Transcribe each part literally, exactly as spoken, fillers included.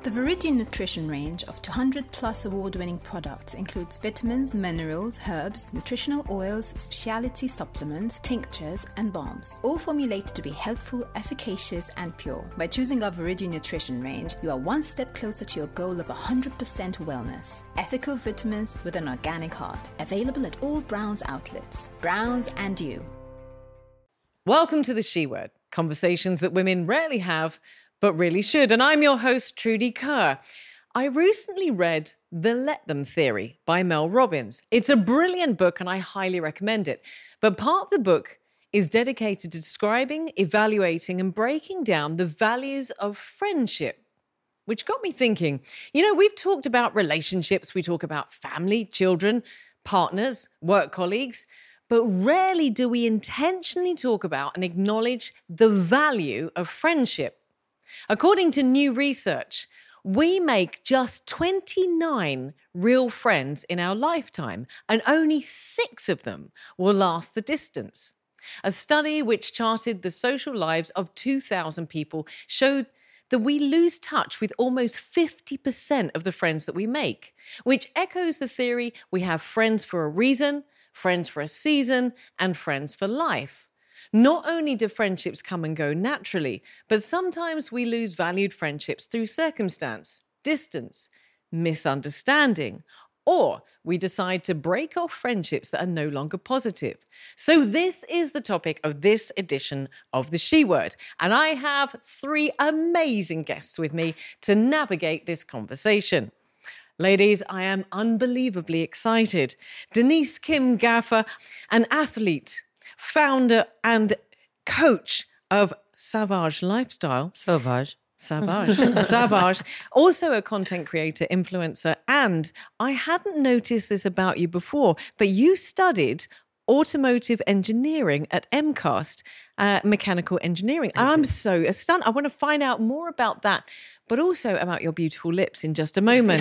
The Viridian Nutrition range of two hundred plus award-winning products includes vitamins, minerals, herbs, nutritional oils, specialty supplements, tinctures, and balms, all formulated to be healthful, efficacious, and pure. By choosing our Viridian Nutrition range, you are one step closer to your goal of one hundred percent wellness. Ethical vitamins with an organic heart. Available at all Browns outlets. Browns and you. Welcome to The She Word, conversations that women rarely have, but really should. And I'm your host, Trudy Kerr. I recently read The Let Them Theory by Mel Robbins. It's a brilliant book and I highly recommend it. But part of the book is dedicated to describing, evaluating, and breaking down the values of friendship, which got me thinking. You know, we've talked about relationships, we talk about family, children, partners, work colleagues, but rarely do we intentionally talk about and acknowledge the value of friendship. According to new research, we make just twenty-nine real friends in our lifetime, and only six of them will last the distance. A study which charted the social lives of two thousand people showed that we lose touch with almost fifty percent of the friends that we make, which echoes the theory we have friends for a reason, friends for a season, and friends for life. Not only do friendships come and go naturally, but sometimes we lose valued friendships through circumstance, distance, misunderstanding, or we decide to break off friendships that are no longer positive. So this is the topic of this edition of The She Word, and I have three amazing guests with me to navigate this conversation. Ladies, I am unbelievably excited. Denise Kim Gaffer, an athlete, founder and coach of Savage Lifestyle. Savage. Savage. Savage. Also a content creator, influencer, and I hadn't noticed this about you before, but you studied automotive engineering at MCAST, uh, mechanical engineering. And I'm so astounded. I want to find out more about that, but also about your beautiful lips in just a moment.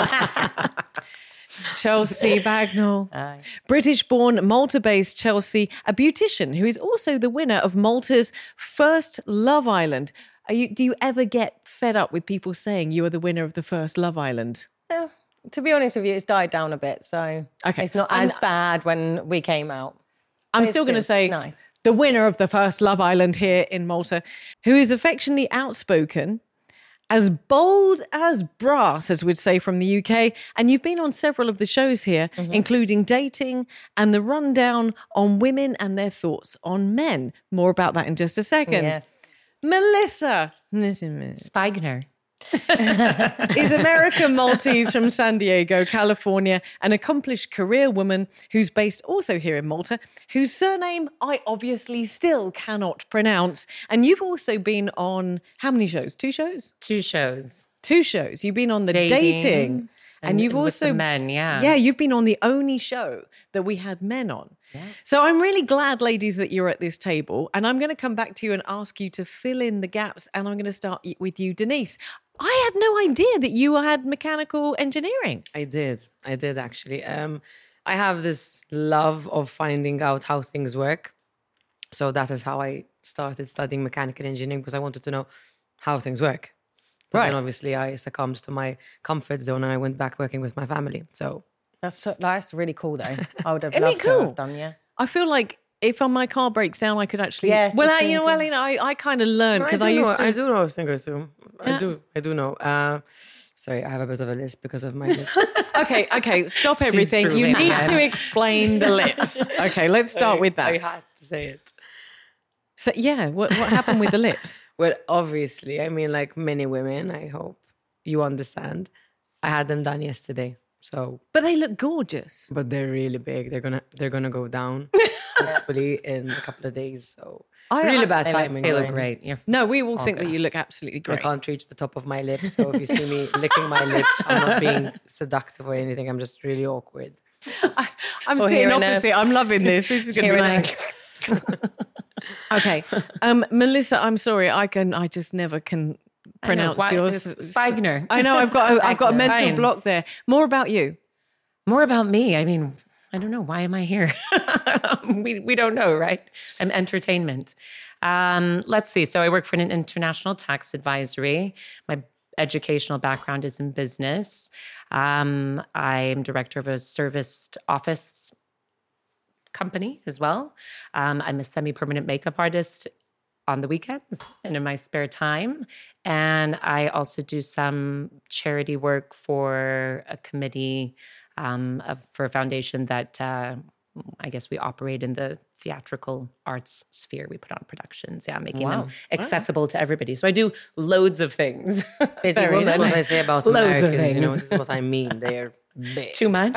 Chelsea Bagnall, Aye. British-born, Malta-based Chelsea, a beautician who is also the winner of Malta's first Love Island. Are you, do you ever get fed up with people saying you are the winner of the first Love Island? Uh, to be honest with you, it's died down a bit, so okay. It's not as and bad when we came out. I'm still going to say nice. The winner of the first Love Island here in Malta, who is affectionately outspoken, as bold as brass, as we'd say from the U K. And you've been on several of the shows here, mm-hmm. including Dating and the rundown on women and their thoughts on men. More about that in just a second. Yes. Melissa Spigner is American Maltese from San Diego, California, an accomplished career woman who's based also here in Malta, whose surname I obviously still cannot pronounce. And you've also been on how many shows? Two shows? Two shows. Two shows. You've been on the Dating. dating and, and you've with also the men, yeah. Yeah, you've been on the only show that we had men on. Yeah. So I'm really glad, ladies, that you're at this table. And I'm going to come back to you and ask you to fill in the gaps. And I'm going to start with you, Denise. I had no idea that you had mechanical engineering. I did. I did, actually. Um, I have this love of finding out how things work. So that is how I started studying mechanical engineering, because I wanted to know how things work. But right. then obviously I succumbed to my comfort zone and I went back working with my family. So that's so, that's really cool, though. I would have Isn't loved it cool? to have done, yeah. I feel like if my car breaks down, I could actually. Yeah. Well, I, you know, well, you know, I, I kind of learned because I, I used know, to. I do know a thing or two. Yeah. I do. I do know. Uh, sorry, I have a bit of a lisp because of my lips. okay, okay, stop everything. You need again. to explain the lips. Okay, let's start sorry, with that. I had to say it. So yeah, what what happened with the lips? Well, obviously, I mean, like many women, I hope you understand. I had them done yesterday. So, but they look gorgeous. But they're really big. They're gonna they're gonna go down hopefully in a couple of days. So I, really I, bad timing. They look great. You're no, we all okay. think that you look absolutely great. I can't reach the top of my lips, so if you see me licking my lips, I'm not being seductive or anything. I'm just really awkward. I, I'm or sitting opposite. A, I'm loving this. This is gonna be like. Okay, um, Melissa. I'm sorry. I can. I just never can. Pronounce I know, yours. Spigner. I know, I've got a, I've got a mental Fine. block there. More about you. More about me. I mean, I don't know. Why am I here? we we don't know, right? I'm entertainment. Um, let's see. So I work for an international tax advisory. My educational background is in business. Um, I'm director of a serviced office company as well. Um, I'm a semi-permanent makeup artist on the weekends and in my spare time. And I also do some charity work for a committee um, of, for a foundation that uh, I guess we operate in the theatrical arts sphere. We put on productions, yeah, making Wow. them accessible to everybody. So I do loads of things. Busy Very woman. nice. What I say about Loads of Americans, you know, things. this is what I mean. They're big. Too much.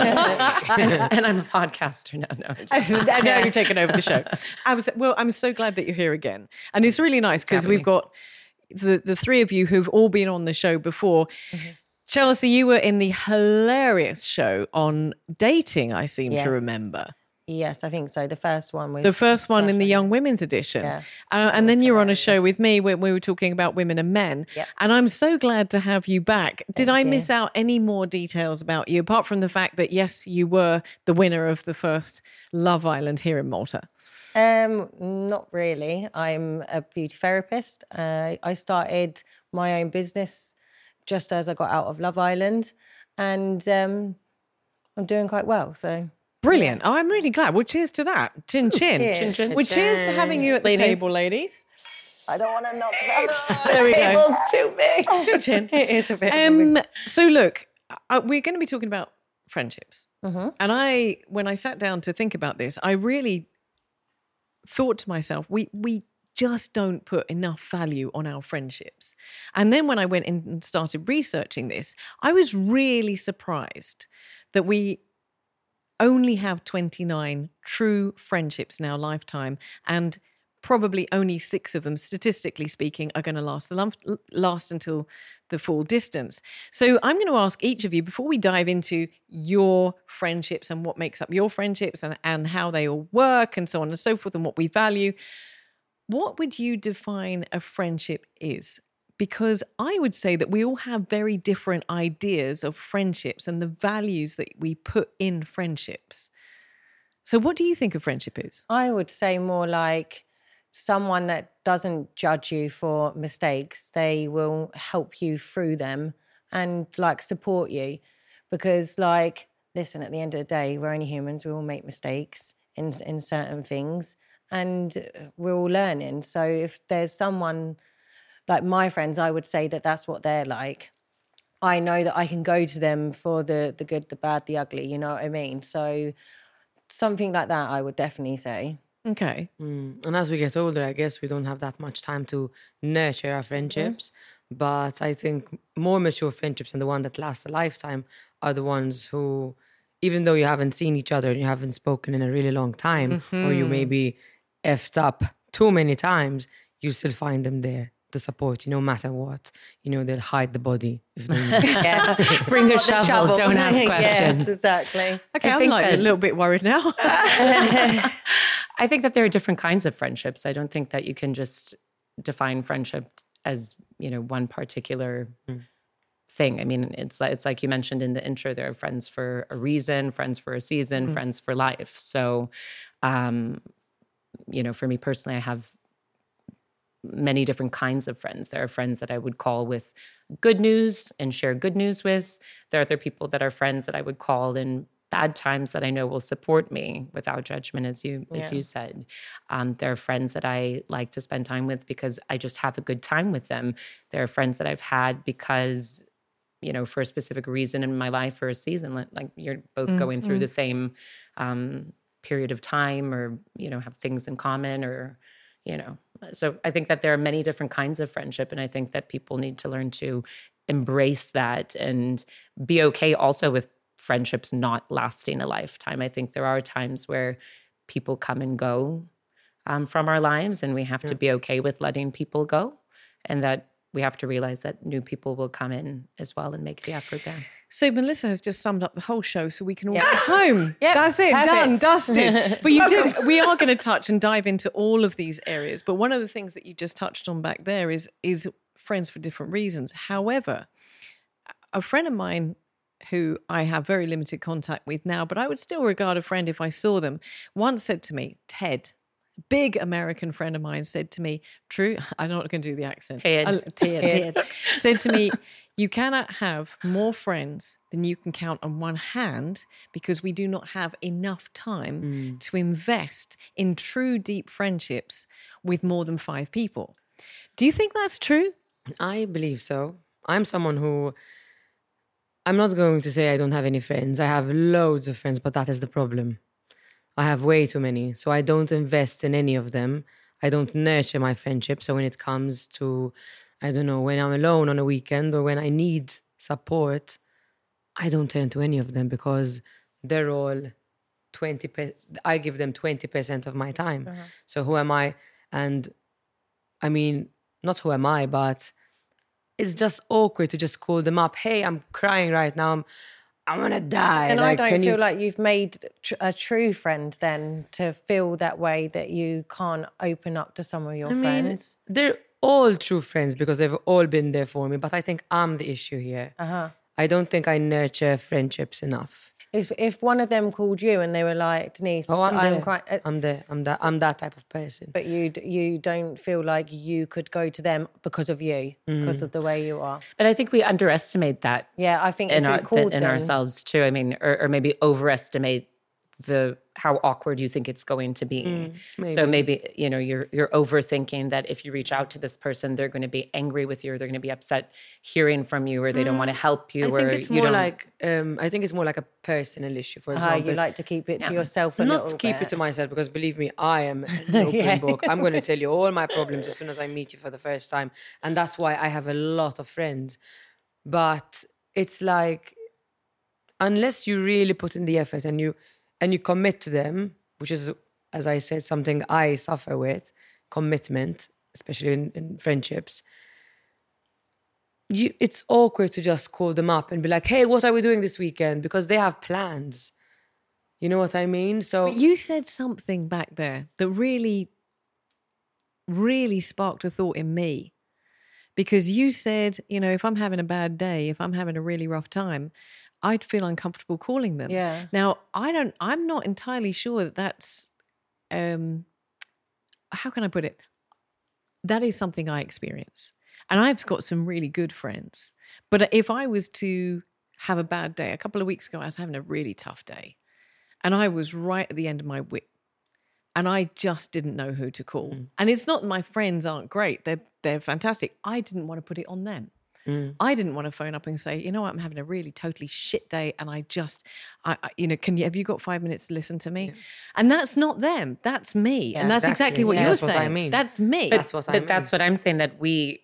And I'm a podcaster now. No, I'm just- And now you've taken over the show. I was well. I'm so glad that you're here again, and it's really nice because Happy. we've got the the three of you who've all been on the show before. Chelsea, you were in the hilarious show on dating. I seem Yes. to remember Yes, I think so. The first one was the first one in the Sasha. Young Women's edition, Yeah. uh, and then you were on a show hilarious. with me where we were talking about women and men. Yep. And I'm so glad to have you back. Did Thank I you. miss out any more details about you apart from the fact that yes, you were the winner of the first Love Island here in Malta? Um, not really. I'm a beauty therapist. Uh, I started my own business just as I got out of Love Island, and um, I'm doing quite well. So Brilliant. Oh, I'm really glad. Well, cheers to that. Chin chin. Cheers. Chin, chin. Well, cheers to having you at the Ladies. table, ladies. I don't want to knock that. There we go. Table's too big. Chin chin. It is a bit. Um, so look, uh, we're going to be talking about friendships. Mm-hmm. And I, when I sat down to think about this, I really thought to myself, we we just don't put enough value on our friendships. And then when I went in and started researching this, I was really surprised that we only have twenty-nine true friendships in our lifetime, and probably only six of them, statistically speaking, are going to last the lump, last until the full distance. So I'm going to ask each of you, before we dive into your friendships and what makes up your friendships and, and how they all work and so on and so forth and what we value, what would you define a friendship is? Because I would say that we all have very different ideas of friendships and the values that we put in friendships. So what do you think a friendship is? I would say more like someone that doesn't judge you for mistakes. They will help you through them and like support you. Because like, listen, at the end of the day, we're only humans. We all make mistakes in in certain things and we're all learning. So if there's someone like my friends, I would say that that's what they're like. I know that I can go to them for the the good, the bad, the ugly, you know what I mean? So something like that, I would definitely say. Okay. Mm. And as we get older, I guess we don't have that much time to nurture our friendships. But I think more mature friendships and the one that lasts a lifetime are the ones who, even though you haven't seen each other and you haven't spoken in a really long time, or you maybe effed up too many times, you still find them there to support you no matter what. You know, they'll hide the body if they need. Yes. Bring a shovel, don't ask questions. Yes, exactly. Okay, I I'm think like that- a little bit worried now. I think that there are different kinds of friendships. I don't think that you can just define friendship as, you know, one particular thing. I mean, it's like, it's like you mentioned in the intro, there are friends for a reason, friends for a season, friends for life. So, um, you know, for me personally, I have many different kinds of friends. There are friends that I would call with good news and share good news with. There are other people that are friends that I would call in bad times that I know will support me without judgment, as you as Yeah. you said. Um, there are friends that I like to spend time with because I just have a good time with them. There are friends that I've had because, you know, for a specific reason in my life or a season, like, like you're both going through the same um, period of time, or, you know, have things in common, or, you know. So I think that there are many different kinds of friendship, and I think that people need to learn to embrace that and be okay also with friendships not lasting a lifetime. I think there are times where people come and go um, from our lives, and we have to be okay with letting people go, and that we have to realize that new people will come in as well and make the effort there. So Melissa has just summed up the whole show, so we can all Yep. go home. Yep, That's it, perfect. done, dusted. But you did. We are going to touch and dive into all of these areas. But one of the things that you just touched on back there is is friends for different reasons. However, a friend of mine who I have very limited contact with now, but I would still regard a friend if I saw them, once said to me, Ted, big American friend of mine said to me, True, I'm not going to do the accent. Ted. I- Ted, Ted. Said to me, you cannot have more friends than you can count on one hand because we do not have enough time Mm. to invest in true deep friendships with more than five people. Do you think that's true? I believe so. I'm someone who, I'm not going to say I don't have any friends. I have loads of friends, but that is the problem. I have way too many. So I don't invest in any of them. I don't nurture my friendship. So when it comes to, I don't know, when I'm alone on a weekend or when I need support, I don't turn to any of them because they're all twenty percent, I give them twenty percent of my time. Uh-huh. So who am I? And I mean, not who am I, but it's just awkward to just call them up. Hey, I'm crying right now. I'm, I'm gonna die. And like, I don't can feel you... like you've made tr- a true friend then to feel that way that you can't open up to some of your I mean, friends. they're all true friends because they've all been there for me. But I think I'm the issue here. Uh-huh. I don't think I nurture friendships enough. If if one of them called you and they were like, Denise, Oh, I'm, I'm there. quite, uh, I'm there. I'm that. I'm that type of person. but you d- you don't feel like you could go to them because of you, because of the way you are. But I think we underestimate that Yeah, I think in, if our, you called in them, ourselves too. I mean, or, or maybe overestimate the how awkward you think it's going to be. So maybe, you know, you're you're overthinking that if you reach out to this person, they're going to be angry with you, or they're going to be upset hearing from you, or they don't want to help you. I or think it's you more don't, like um, I think it's more like a personal issue. For uh, example, you like to keep it to yourself a not little keep bit. it to myself because believe me, I am an open Yeah. book. I'm going to tell you all my problems as soon as I meet you for the first time, and that's why I have a lot of friends. But it's like unless you really put in the effort and you and you commit to them, which is, as I said, something I suffer with, commitment, especially in, in friendships. You, it's awkward to just call them up and be like, hey, what are we doing this weekend? Because they have plans. You know what I mean? So But you said something back there that really, really sparked a thought in me. Because you said, you know, if I'm having a bad day, if I'm having a really rough time, I'd feel uncomfortable calling them. Yeah. Now, I don't, I'm not entirely sure that that's, um, how can I put it? That is something I experience. And I've got some really good friends. But if I was to have a bad day, a couple of weeks ago, I was having a really tough day. And I was right at the end of my wit. And I just didn't know who to call. Mm. And it's not that my friends aren't great. They're, they're fantastic. I didn't want to put it on them. Mm. I didn't want to phone up and say, you know what, I'm having a really totally shit day. And I just, I, I you know, can you, have you got five minutes to listen to me? Yeah. And that's not them. That's me. Yeah, and that's exactly, exactly what yeah, you're that's saying. What I mean. That's me. But, that's what I but mean. That's what I'm saying, that we,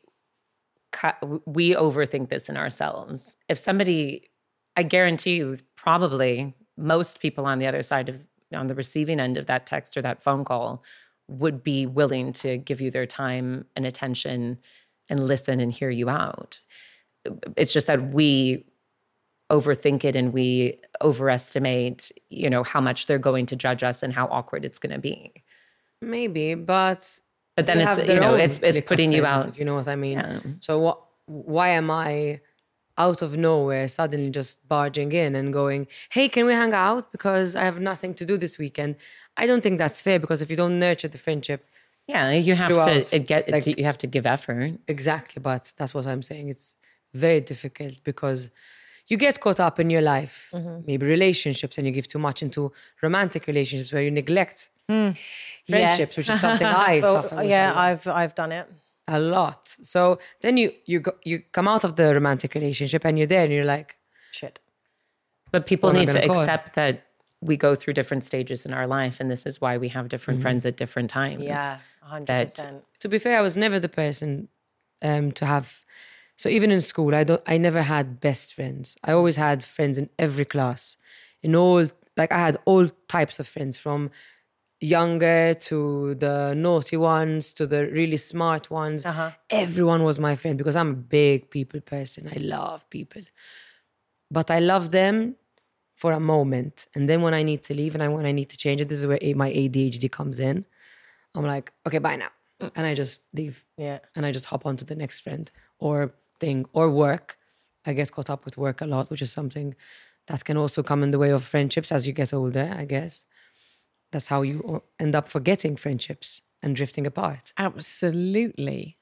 we overthink this in ourselves. If somebody, I guarantee you, probably most people on the other side of, on the receiving end of that text or that phone call would be willing to give you their time and attention and listen and hear you out. It's just that we overthink it and we overestimate, you know, how much they're going to judge us and how awkward it's going to be. Maybe, but but then it's, you know, it's it's putting you out. If you know what I mean. Yeah. So what? Why am I out of nowhere suddenly just barging in and going, hey, can we hang out? Because I have nothing to do this weekend. I don't think that's fair, because if you don't nurture the friendship, yeah, you have throughout, to it get like, you have to give effort. Exactly, but that's what I'm saying. It's very difficult because you get caught up in your life, mm-hmm. maybe relationships, and you give too much into romantic relationships where you neglect mm. friendships, yes. which is something I well, suffer with. Yeah, I've I've done it. A lot. So then you you go, you come out of the romantic relationship and you're there and you're like, shit. But people need to accept that we go through different stages in our life, and this is why we have different mm-hmm. friends at different times. Yeah, one hundred percent. That, to be fair, I was never the person um, to have. So even in school, I don't. I never had best friends. I always had friends in every class, in all. Like I had all types of friends, from younger to the naughty ones to the really smart ones. Uh-huh. Everyone was my friend because I'm a big people person. I love people. But I love them for a moment. And then when I need to leave and I, when I need to change it, this is where my A D H D comes in. I'm like, okay, bye now. And I just leave. Yeah. And I just hop on to the next friend or thing or work. I get caught up with work a lot, which is something that can also come in the way of friendships as you get older, I guess. that's how you end up forgetting friendships and drifting apart. Absolutely.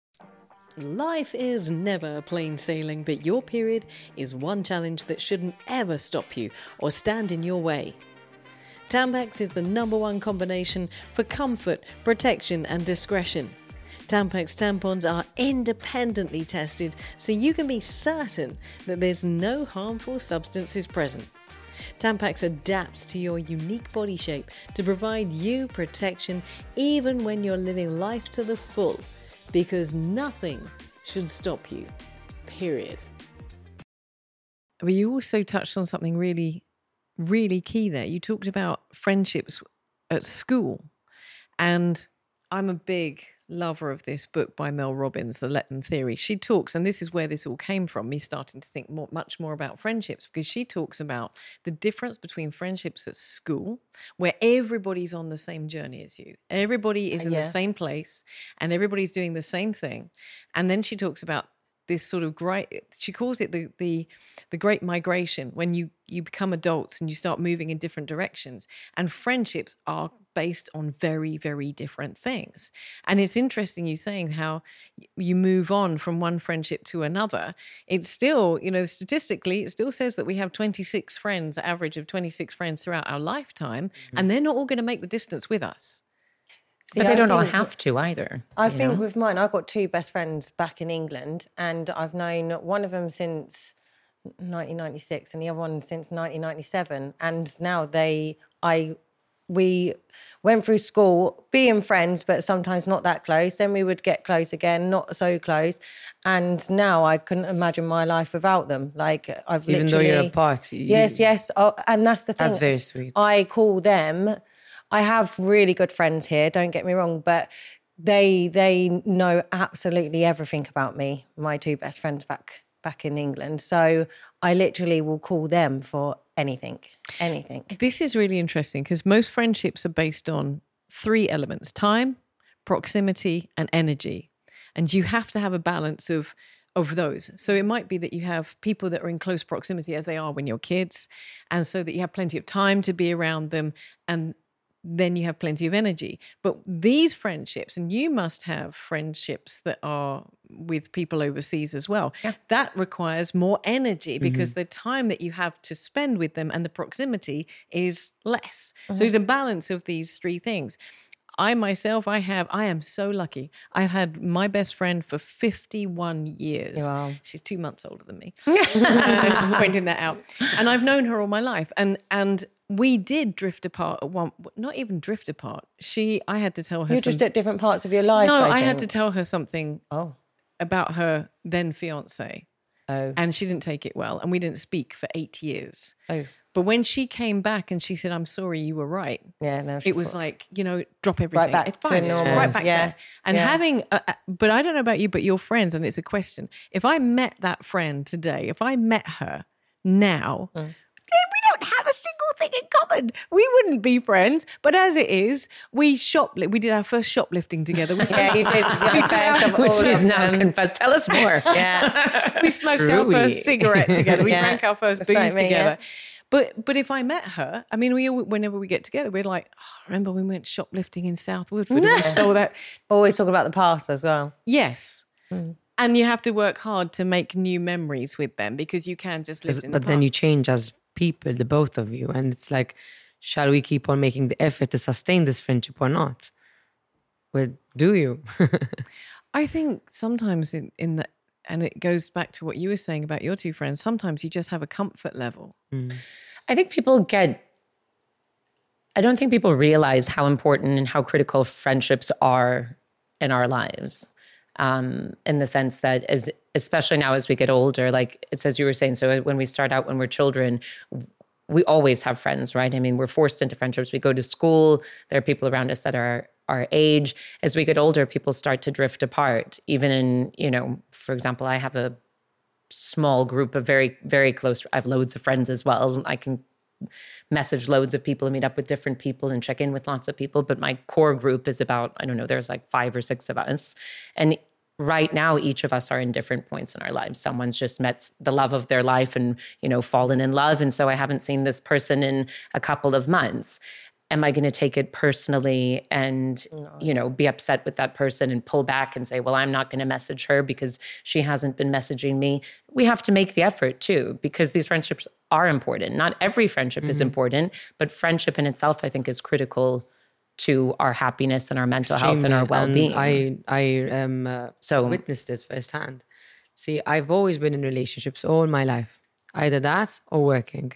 Life is never plain sailing, but your period is one challenge that shouldn't ever stop you or stand in your way. Tampax is the number one combination for comfort, protection and discretion. Tampax tampons are independently tested so you can be certain that there's no harmful substances present. Tampax adapts to your unique body shape to provide you protection even when you're living life to the full, because nothing should stop you, period. But you also touched on something really, really key there. You talked about friendships at school, and I'm a big lover of this book by Mel Robbins, The Let Them Theory. She talks, and this is where this all came from, me starting to think more, much more about friendships, because she talks about the difference between friendships at school, where everybody's on the same journey as you. Everybody is in Yeah. the same place and everybody's doing the same thing. And then she talks about this sort of great, she calls it the the the great migration, when you you become adults and you start moving in different directions, and friendships are based on very, very different things. And it's interesting you saying how you move on from one friendship to another. It's still, you know, statistically, it still says that we have twenty-six friends, average of twenty-six friends throughout our lifetime, mm-hmm. and they're not all going to make the distance with us. See, but they I don't all think- have to either. I you think know? with mine, I've got two best friends back in England, and I've known one of them since nineteen ninety-six and the other one since nineteen ninety-seven. And now they, I, we went through school being friends, but sometimes not that close. Then we would get close again, not so close. And now I couldn't imagine my life without them. Like I've Even literally... though you're apart. You, Yes, yes. Oh, and that's the thing. That's very sweet. I call them... I have really good friends here, don't get me wrong, but they they know absolutely everything about me, my two best friends back back in England. So I literally will call them for anything, anything. This is really interesting because most friendships are based on three elements: time, proximity, and energy. And you have to have a balance of of those. So it might be that you have people that are in close proximity, as they are when you're kids, and so that you have plenty of time to be around them, and then you have plenty of energy. But these friendships, and you must have friendships that are with people overseas as well, Yeah. that requires more energy because mm-hmm. the time that you have to spend with them and the proximity is less. Mm-hmm. So it's a balance of these three things. I myself, I have, I am so lucky. I've had my best friend for fifty-one years. Wow. She's two months older than me. I'm just pointing that out. And I've known her all my life. And, and, we did drift apart at one, not even drift apart. She, I had to tell her You're some, just at different parts of your life. No, I, I had to think. tell her something Oh. about her then fiance. Oh. And she didn't take it well. And we didn't speak for eight years. Oh. But when she came back and she said, "I'm sorry, you were right." Yeah, no, she it was thought- like, you know, drop everything. back it's to fine. It's normal. right back Yeah. there. And Yeah. having, a, a- but I don't know about you, but your friends, and it's a question. If I met that friend today, if I met her now, Mm. we don't have a single thing in common. We wouldn't be friends. But as it is, we shoplift. We did our first shoplifting together. We Yeah, you did. Yeah, best of Which all is of now them. confessed. Tell us more. Yeah. we smoked our Truly. first cigarette together. We Yeah. drank our first That's booze like me, together. yeah. But but if I met her, I mean, we all- whenever we get together, we're like, oh, remember we went shoplifting in South Woodford and we stole that. Always talk about the past as well. Yes. And you have to work hard to make new memories with them because you can just live in the But then you past. change as people, the both of you. And it's like, shall we keep on making the effort to sustain this friendship or not? Well, do you? I think sometimes in, in the, and it goes back to what you were saying about your two friends, sometimes you just have a comfort level. I think people get, I don't think people realize how important and how critical friendships are in our lives. Um, in the sense that, as especially now as we get older, like it's as you were saying, so when we start out when we're children, we always have friends, right? I mean, we're forced into friendships. We go to school, there are people around us that are our age. As we get older, people start to drift apart. Even in, you know, for example, I have a small group of very, very close, I have loads of friends as well. I can message loads of people and meet up with different people and check in with lots of people. But my core group is about, I don't know, there's like five or six of us. And right now, each of us are in different points in our lives. Someone's just met the love of their life and, you know, fallen in love. And so I haven't seen this person in a couple of months. am I going to take it personally and, no. you know, be upset with that person and pull back and say, well, I'm not going to message her because she hasn't been messaging me. We have to make the effort too, because these friendships are important. Not every friendship mm-hmm. is important, but friendship in itself, I think, is critical to our happiness and our mental Extremely. health and our well-being. And I, I um, uh, so, witnessed it firsthand. See, I've always been in relationships all my life, either that or working.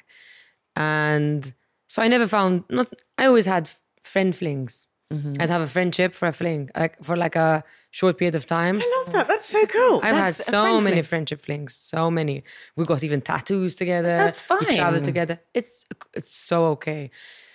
And so I never found, not. I always had friend flings. Mm-hmm. I'd have a friendship for a fling, like for like a short period of time. I love that. That's so cool. I've That's had so many fling. friendship flings, so many. We got even tattoos together. That's fine. We traveled together. It's it's so okay.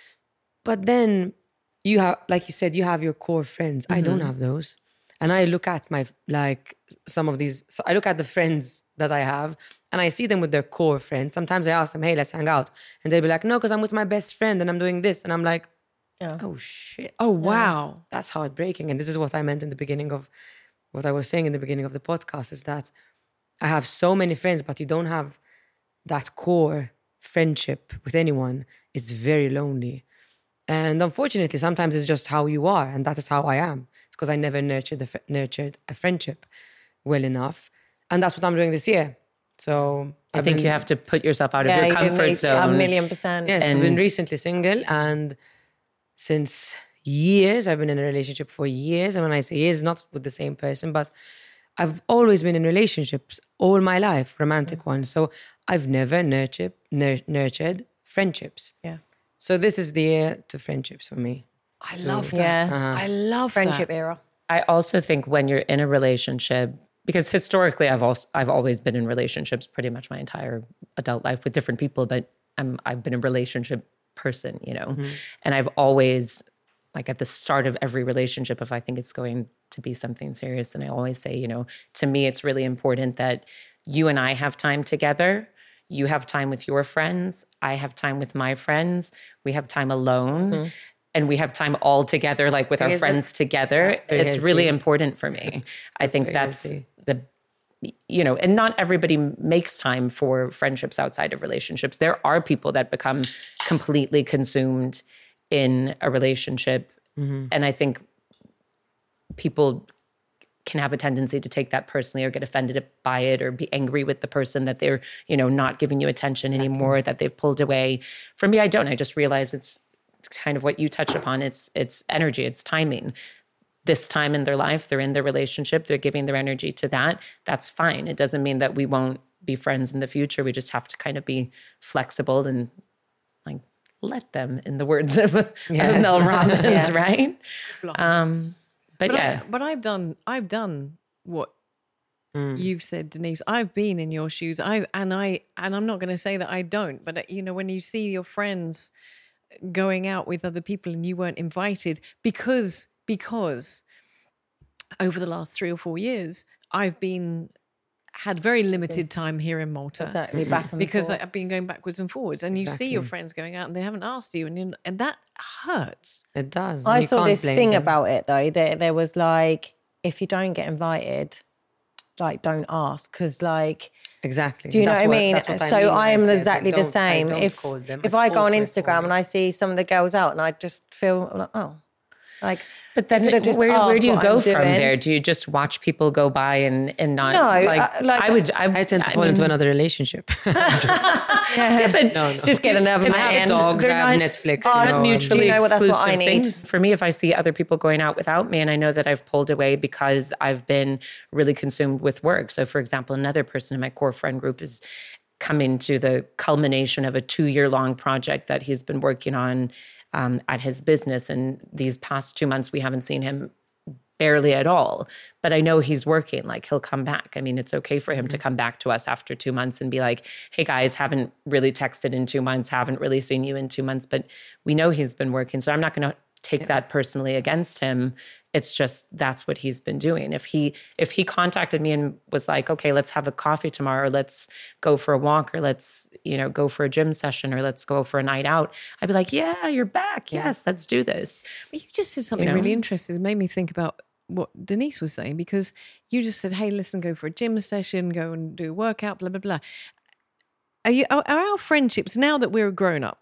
But then you have, like you said, you have your core friends. Mm-hmm. I don't have those. And I look at my, like some of these, so I look at the friends that I have and I see them with their core friends. Sometimes I ask them, hey, let's hang out. And they'll be like, no, because I'm with my best friend and I'm doing this. And I'm like, yeah. oh shit. Oh, wow. That's heartbreaking. And this is what I meant in the beginning of, what I was saying in the beginning of the podcast is that I have so many friends, but you don't have that core friendship with anyone. It's very lonely. And unfortunately, sometimes it's just how you are. And that is how I am. It's because I never nurtured, the, nurtured a friendship well enough. And that's what I'm doing this year. So I I've think been, you have to put yourself out yeah, of your comfort zone. A million percent. Yes, and I've been recently single. And since years, I've been in a relationship for years. And when I say years, not with the same person, but I've always been in relationships all my life, romantic mm-hmm. ones. So I've never nurtured, nur- nurtured friendships. Yeah. So this is the year to friendships for me. I love that. Yeah. Uh-huh. I love friendship that. era. I also think when you're in a relationship, because historically I've also I've always been in relationships pretty much my entire adult life with different people, but I'm I've been a relationship person, you know. Mm-hmm. And I've always, like at the start of every relationship, if I think it's going to be something serious, then I always say, you know, to me it's really important that you and I have time together. You have time with your friends. I have time with my friends. We have time alone. Mm-hmm. And we have time all together, like with our friends together. It's healthy. Really important for me. I think that's healthy. the, you know, and not everybody makes time for friendships outside of relationships. There are people that become completely consumed in a relationship. Mm-hmm. And I think people can have a tendency to take that personally or get offended by it or be angry with the person that they're, you know, not giving you attention exactly. anymore, that they've pulled away. For me, I don't. I just realize it's kind of what you touched upon. It's it's energy, it's timing. This time in their life, they're in their relationship, they're giving their energy to that. That's fine. It doesn't mean that we won't be friends in the future. We just have to kind of be flexible and like let them, in the words of, yeah. of Mel Robbins, yeah. right? Um But, but yeah, I, but I've done I've done what mm. you've said, Denise. I've been in your shoes. I and I and I'm not going to say that I don't. But you know, when you see your friends going out with other people and you weren't invited because because over the last three or four years, I've been had very limited time here in Malta. Exactly, back and because forth. I've been going backwards and forwards, and Exactly. you see your friends going out and they haven't asked you, and you, and that hurts. It does. I You saw can't this blame thing them. about it though. There, there was like, if you don't get invited, like don't ask, because like, Exactly. do you know That's what I mean? that's what so mean when I am said exactly the don't- I same. don't If call them. if It's I go on awkward for Instagram me. and I see some of the girls out, and I just feel like, oh, like. but then could have just where, where asked do you what go I'm from doing. there? Do you just watch people go by and, and not No, like, uh, like- I would I, I tend to I fall into mean, another relationship. Yeah, but No, no. just get another I man. have dogs, I They're have not- Netflix. Oh, you it's know, mutually Do you know what, that's what I exclusive need? things. For me, if I see other people going out without me and I know that I've pulled away because I've been really consumed with work. So for example, another person in my core friend group is coming to the culmination of a two-year-long project that he's been working on um, at his business. And these past two months, we haven't seen him barely at all. But I know he's working, like he'll come back. I mean, it's okay for him mm-hmm. to come back to us after two months and be like, hey guys, haven't really texted in two months, haven't really seen you in two months, but we know he's been working. So I'm not going to take yeah. that personally against him. It's just, that's what he's been doing. If he, if he contacted me and was like, okay, let's have a coffee tomorrow, or let's go for a walk, or let's, you know, go for a gym session, or let's go for a night out, I'd be like, yeah, you're back. Yeah. Yes, let's do this. But you just said something You know? really interesting. It made me think about what Denise was saying, because you just said, hey, listen, go for a gym session, go and do a workout, blah, blah, blah. Are you, are, are our friendships, now that we're grown-ups,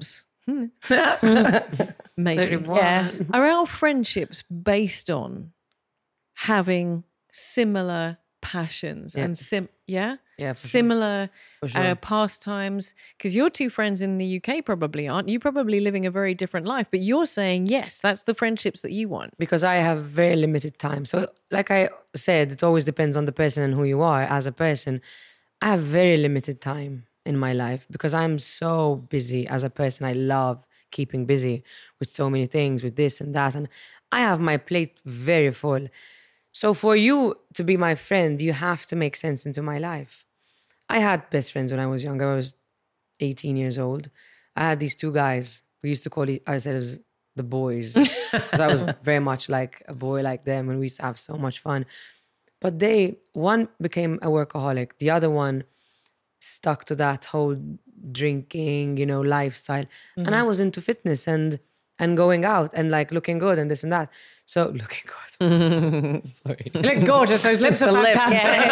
Maybe. Yeah. Are our friendships based on having similar passions Yeah. and sim yeah Yeah, for sure. similar For sure. uh, pastimes? Because your two friends in the U K probably aren't. You probably living a very different life, but you're saying yes, that's the friendships that you want. Because I have very limited time. So, like I said, it always depends on the person and who you are as a person. I have very limited time in my life because I'm so busy as a person. I love keeping busy with so many things, with this and that. And I have my plate very full. So, for you to be my friend, you have to make sense into my life. I had best friends when I was younger. I was eighteen years old. I had these two guys. We used to call ourselves the boys. 'Cause I was very much like a boy like them, and we used to have so much fun. But they, one became a workaholic. The other one stuck to that whole drinking, you know, lifestyle. Mm-hmm. And I was into fitness and and going out and like looking good and this and that. So looking good. Sorry. You look gorgeous. Those lips are fantastic.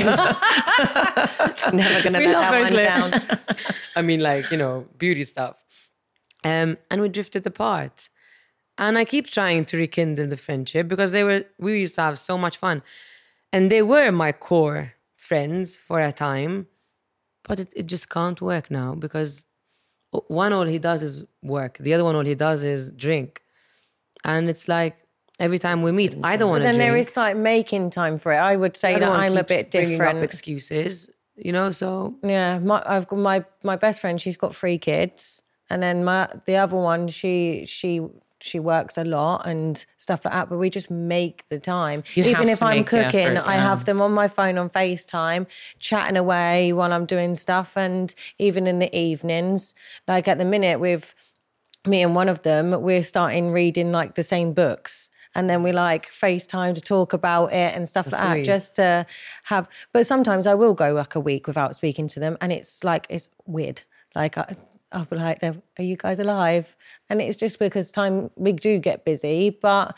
Never gonna We let love that those one lips. down. I mean, like, you know, beauty stuff. Um, and we drifted apart. And I keep trying to rekindle the friendship because they were, we used to have so much fun. And they were my core friends for a time. But it, it just can't work now because one, all he does is work. The other one, all he does is drink. And it's like, every time we meet, I don't want to Then drink. there is like making time for it. I would say The that other one I'm a keeps bit bringing different. up excuses, you know, so... Yeah, my, I've got my my best friend. She's got three kids, and then my the other one, she she she works a lot and stuff like that. But we just make the time. You Even have if to I'm make the cooking, effort, I yeah. have them on my phone on FaceTime, chatting away while I'm doing stuff. And even in the evenings, like at the minute with me and one of them, we're starting reading like the same books. And then we like FaceTime to talk about it and stuff like that, sweet. just to have. But sometimes I will go like a week without speaking to them, and it's like it's weird. Like I, I'll be like, "Are you guys alive?" And it's just because time we do get busy. But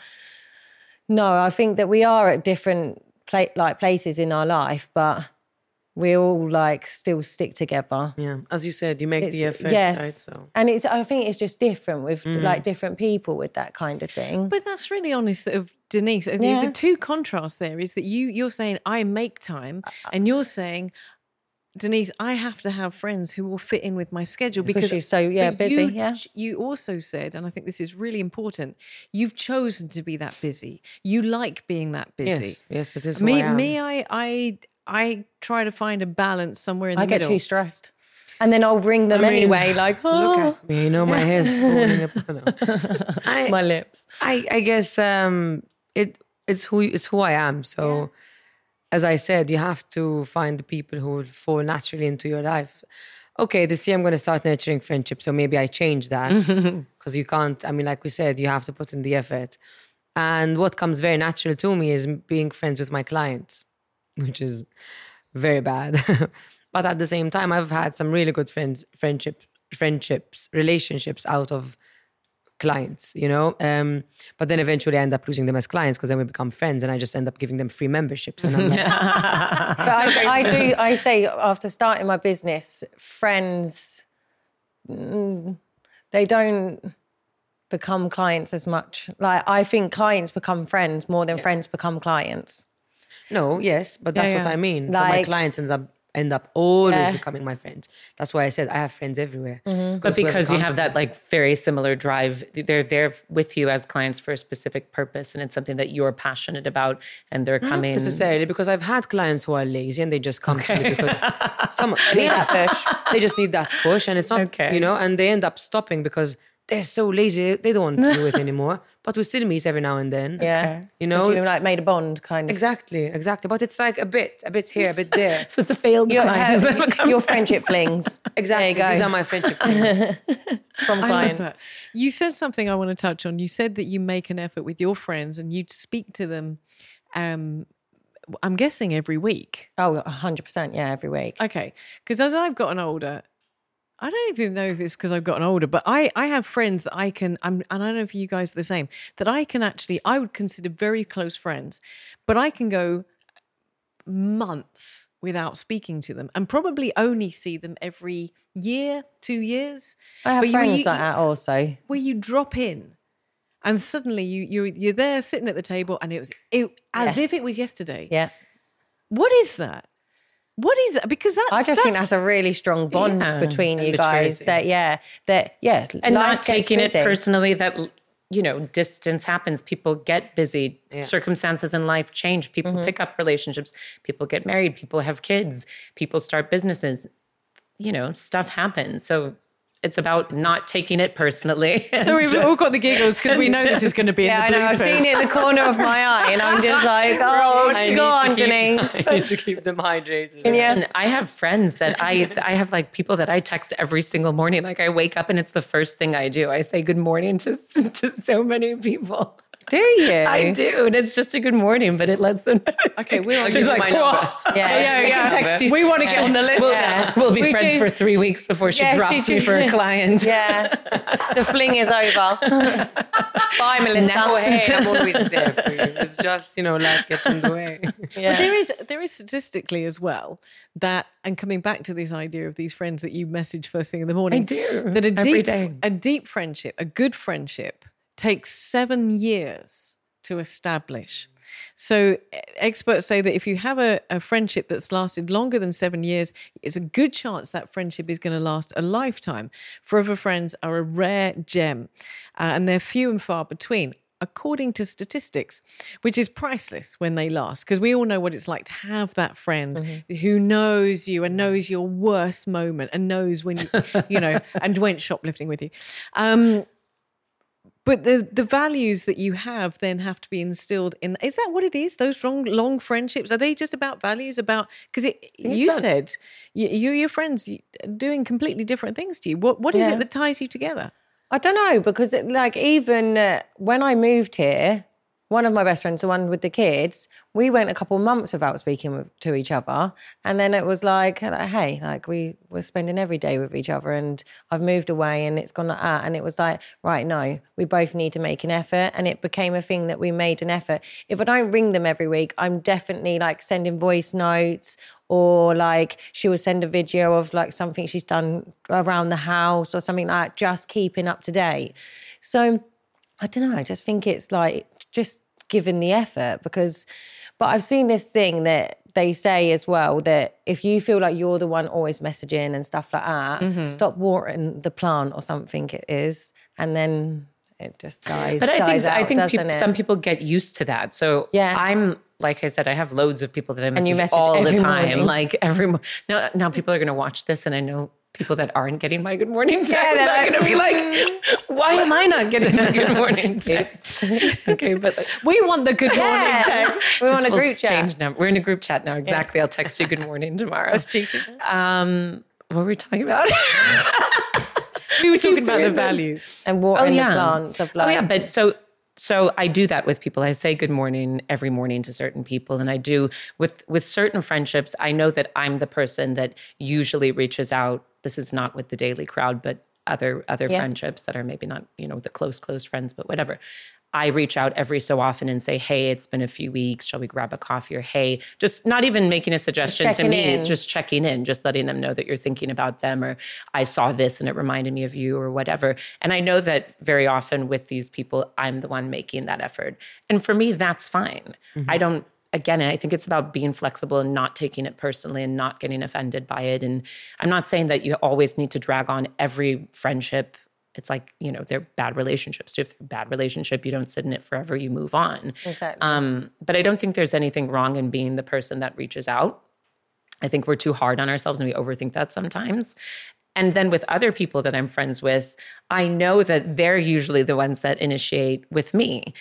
no, I think that we are at different pla- like places in our life, but we all like still stick together. Yeah, as you said, you make the It's- effort, yes. right? So And it's I think it's just different with like different people with that kind of thing. But that's really honest of Denise. The- Yeah. The two contrasts there is that you you're saying I make time, Uh, and you're saying, Denise, I have to have friends who will fit in with my schedule because she's so, yeah, but busy, You, yeah. you also said, and I think this is really important, you've chosen to be that busy. You like being that busy. yes, yes, it is who Me, I am. me, I, I, I try to find a balance somewhere in the I get middle. too stressed. And then I'll ring them I mean, anyway, like, oh, Look at me, you know, my hair's falling apart. No. I, my lips. I, I guess um, it it's who it's who I am. So, as I said, you have to find the people who would fall naturally into your life. Okay, this year I'm going to start nurturing friendship, so maybe I change that because you can't. I mean, like we said, you have to put in the effort. And what comes very natural to me is being friends with my clients, which is very bad. But at the same time, I've had some really good friends, friendship, friendships, relationships out of clients, you know. Um, but then eventually I end up losing them as clients because then we become friends, and I just end up giving them free memberships. And I'm like, But I, I do, I say after starting my business, friends, mm, they don't become clients as much. Like, I think clients become friends more than friends become clients. no, yes, but that's Yeah, what yeah. I mean. so my Like- clients end up end up always Yeah. becoming my friends. That's why I said I have friends everywhere. But we're because you have constant- that like very similar drive, they're there with you as clients for a specific purpose, and it's something that you're passionate about, and they're coming. Not necessarily, because I've had clients who are lazy and they just come to me because some they, need that push. they just need that push, and it's not, Okay. you know, and they end up stopping because they're so lazy they don't want to do it anymore. But we still meet every now and then. Yeah. You know? But you like made a bond kind of. Exactly, exactly. But it's like a bit, a bit here, a bit there. So it's the failed Your, clients. that your, become your friends. friendship flings. Exactly. There you These go. are my friendship things. From I love clients. that. You said something I want to touch on. You said that you make an effort with your friends and you speak to them, um, I'm guessing every week. Oh, one hundred percent. Yeah, every week. Okay. Because as I've gotten older, I don't even know if it's because I've gotten older, but I, I have friends that I can, I'm, and I don't know if you guys are the same, that I can actually, I would consider very close friends, but I can go months without speaking to them and probably only see them every year, two years. I have But you- friends you- like that also. Where you drop in and suddenly you, you're, you're there sitting at the table and it was it, as Yeah. if it was yesterday. Yeah. What is that? What is that? Because that's... I just think that's a really strong bond Yeah, between and you guys. maturity. That yeah, that yeah, and life not gets taking it busy. personally that, you know, distance happens. People get busy. Circumstances in life change. People Mm-hmm. pick up relationships. People get married. People have kids. People start businesses. You know, stuff happens. So it's about not taking it personally. So we've all got the giggles because we know this is going to be Yeah, I in the know. I've bloopers. seen it in the corner of my eye, and I'm just like, oh, I need go to on, keep- Denise. I need to keep them hydrated. Yeah. And I have friends that I I have like people that I text every single morning. Like I wake up and it's the first thing I do. I say good morning to to so many people. Do you? I do, and it's just a good morning, but it lets them know. Okay, we're on She's your- like, my number. "Whoa." Yeah, yeah, yeah. text you. We want to get on the list. We'll, Yeah. we'll be We friends do- for three weeks before she Yeah, she drops me do. for a client. Yeah, the fling is over. Bye, Melissa. Go ahead, I'm always there for you. It's just, you know, life gets in the way. Yeah. But there is there is statistically as well that, and coming back to this idea of these friends that you message first thing in the morning, I do, that a every deep day. a deep friendship, a good friendship, takes seven years to establish. So eh, experts say that if you have a, a friendship that's lasted longer than seven years, it's a good chance that friendship is going to last a lifetime. Forever friends are a rare gem, uh, and they're few and far between, according to statistics, which is priceless when they last, because we all know what it's like to have that friend Mm-hmm. who knows you and knows your worst moment and knows when you, you know, and went shoplifting with you. Um, but the the values that you have then have to be instilled in. Is that what it is? Those long long friendships, are they just about values? About because you about- said you, you your friends doing completely different things to you. What what is Yeah. it that ties you together? I don't know, because it, like even uh, when I moved here, one of my best friends, the one with the kids, we went a couple of months without speaking with, to each other. And then it was like, like, hey, like we were spending every day with each other, and I've moved away and it's gone like that. And it was like, right, no, we both need to make an effort. And it became a thing that we made an effort. If I don't ring them every week, I'm definitely like sending voice notes, or like she would send a video of like something she's done around the house or something like that, just keeping up to date. So I don't know, I just think it's like just giving the effort, because, but I've seen this thing that they say as well, that if you feel like you're the one always messaging and stuff like that, Mm-hmm. stop watering the plant or something it is, and then it just dies. But I think dies I out, think doesn't peop it? some people get used to that. So Yeah. I'm like I said, I have loads of people that I message, you message all the every time. morning. Like every mo- now, now people are going to watch this, and I know people that aren't getting my good morning text they're are like, going to be like, "Why am I not getting the good morning text?" Okay, but like, We want the good morning Yeah. text. We're on just a we'll group chat. change now. We're in a group chat now. Exactly. I'll text you good morning tomorrow. That's cheating. Um, what were we talking about? We were talking about the doing this. values. And watering Oh, yeah. the plants of like, Oh yeah, but so so I do that with people. I say good morning every morning to certain people, and I do with with certain friendships. I know that I'm the person that usually reaches out. This is not with the daily crowd, but other other Yeah. friendships that are maybe not, you know, the close close friends, but whatever. I reach out every so often and say, "Hey, it's been a few weeks. Shall we grab a coffee?" Or, "Hey," just not even making a suggestion to checking me, in. just checking in, just letting them know that you're thinking about them, or I saw this and it reminded me of you, or whatever. And I know that very often with these people, I'm the one making that effort. And for me, that's fine. I don't, again, I think it's about being flexible and not taking it personally and not getting offended by it. And I'm not saying that you always need to drag on every friendship. It's like, you know, they're bad relationships. If they're a bad relationship, you don't sit in it forever, you move on. Exactly. Um, but I don't think there's anything wrong in being the person that reaches out. I think we're too hard on ourselves and we overthink that sometimes. And then with other people that I'm friends with, I know that they're usually the ones that initiate with me.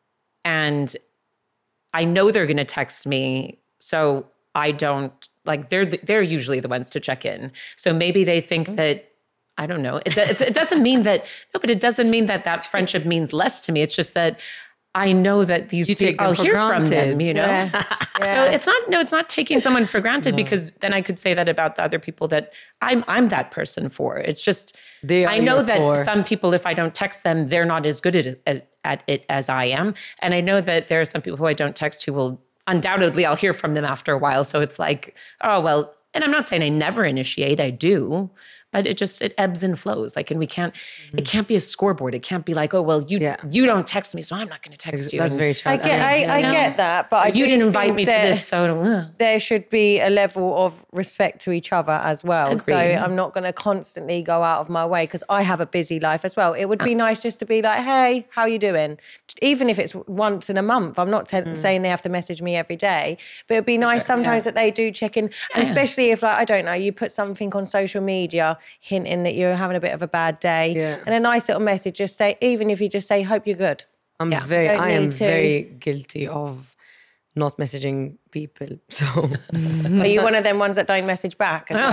And I know they're going to text me. So I don't, like, they're they're usually the ones to check in. So maybe they think Mm-hmm. that, I don't know. It, it, it doesn't mean that, no, but it doesn't mean that that friendship means less to me. It's just that I know that these You take people, I'll them for hear from them, granted. you know? Yeah. So it's not, no, it's not taking someone for granted, because then I could say that about the other people that I'm I'm that person for. It's just, They are I know your that for. some people, if I don't text them, they're not as good at it as, at it as I am. And I know that there are some people who I don't text who will undoubtedly I'll hear from them after a while. So it's like, oh, well, and I'm not saying I never initiate, I do, but it just, it ebbs and flows. Like, and we can't, mm-hmm. it can't be a scoreboard. It can't be like, oh, well, you yeah. you don't text me, so I'm not going to text you. That's and very true. I get, I, I, I get that, but I you didn't invite me there, to this, so uh. there should be a level of respect to each other as well. Agreed. So I'm not going to constantly go out of my way because I have a busy life as well. It would be uh. nice just to be like, hey, how you doing? Even if it's once in a month. I'm not t- mm. saying they have to message me every day, but it'd be nice sure. sometimes yeah. that they do check in, yeah. and especially if, like, I don't know, you put something on social media hinting that you're having a bit of a bad day, yeah. and a nice little message, just say, even if you just say, hope you're good. I'm yeah. very, I am to. very guilty of not messaging people. So, are you one of them ones that don't message back as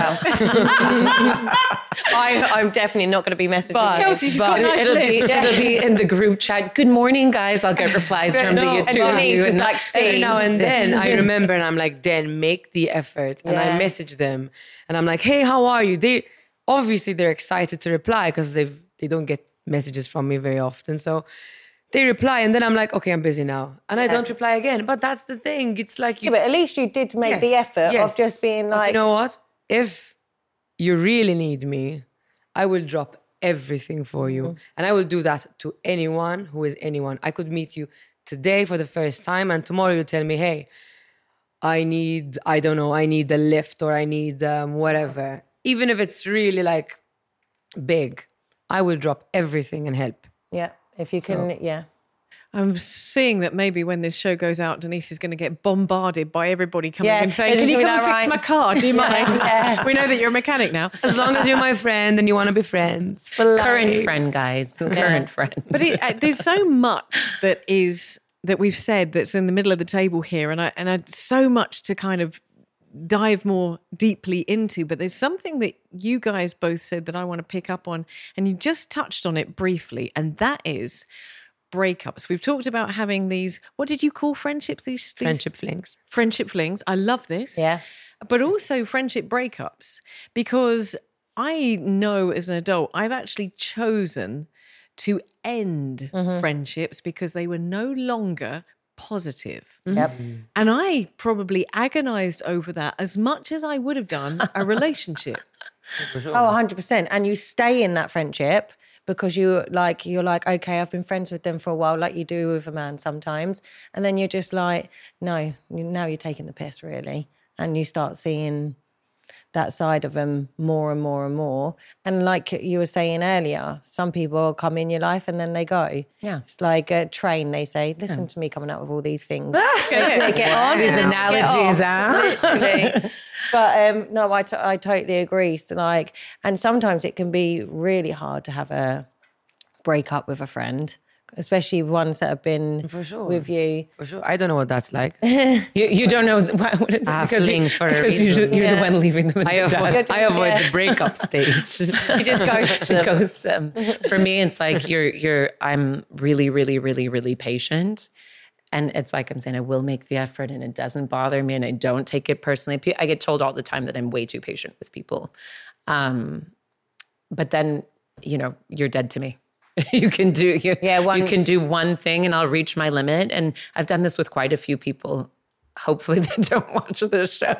well? I, I'm definitely not going to be messaging. But, Kelsey, she's got nice it'll, be, yeah. it'll be in the group chat. Good morning, guys. I'll get replies from no, the two of you. And like, every now and then, I remember, and I'm like, Dan, make the effort, and yeah. I message them, and I'm like, hey, how are you? They obviously they're excited to reply because they've they don't get messages from me very often, so. They reply, and then I'm like, okay, I'm busy now. And I yeah. don't reply again. But that's the thing. It's like... You, yeah, but at least you did make yes, the effort yes. of just being like... But you know what? If you really need me, I will drop everything for you. Mm-hmm. And I will do that to anyone who is anyone. I could meet you today for the first time, and tomorrow you tell me, hey, I need, I don't know, I need a lift, or I need um, whatever. Even if it's really like big, I will drop everything and help. Yeah. If you can, so, yeah. I'm seeing that maybe when this show goes out, Denise is going to get bombarded by everybody coming yeah, and saying, can you come and right? fix my car? Do you mind? yeah. We know that you're a mechanic now. As long as you're my friend and you want to be friends. For Current friend, guys. Yeah. Current friend. But it, uh, there's so much that is, that we've said that's in the middle of the table here. And I, and I, so much to kind of dive more deeply into, but there's something that you guys both said that I want to pick up on, and you just touched on it briefly, and that is breakups. We've talked about having these, what did you call friendships? These, these friendship flings. Friendship flings. I love this. Yeah. But also friendship breakups, because I know as an adult, I've actually chosen to end mm-hmm. friendships because they were no longer positive. Yep. And I probably agonized over that as much as I would have done a relationship. Oh, one hundred percent. And you stay in that friendship because you like you're like, okay, I've been friends with them for a while, like you do with a man sometimes. And then you're just like, no, now you're taking the piss, really. And you start seeing that side of them more and more and more. And like you were saying earlier, some people come in your life and then they go. Yeah. It's like a train, they say, listen yeah. to me coming up with all these things. They get on. These analogies, huh? But um, no, I, t- I totally agree. So like, and sometimes it can be really hard to have a break up with a friend, especially ones that have been for sure. with you. For sure. I don't know what that's like. you, you don't know what, what it's like. Because, you, for because you're, you're yeah. the one leaving them in I the avoid, dust. I avoid yeah. the breakup stage. You just ghost them. Ghost them. For me, it's like you're, you're, I'm really, really, really, really patient. And it's like I'm saying, I will make the effort and it doesn't bother me and I don't take it personally. I get told all the time that I'm way too patient with people. Um, but then, you know, you're dead to me. you can do you, yeah, once. you can do one thing and I'll reach my limit. And I've done this with quite a few people. Hopefully they don't watch the show.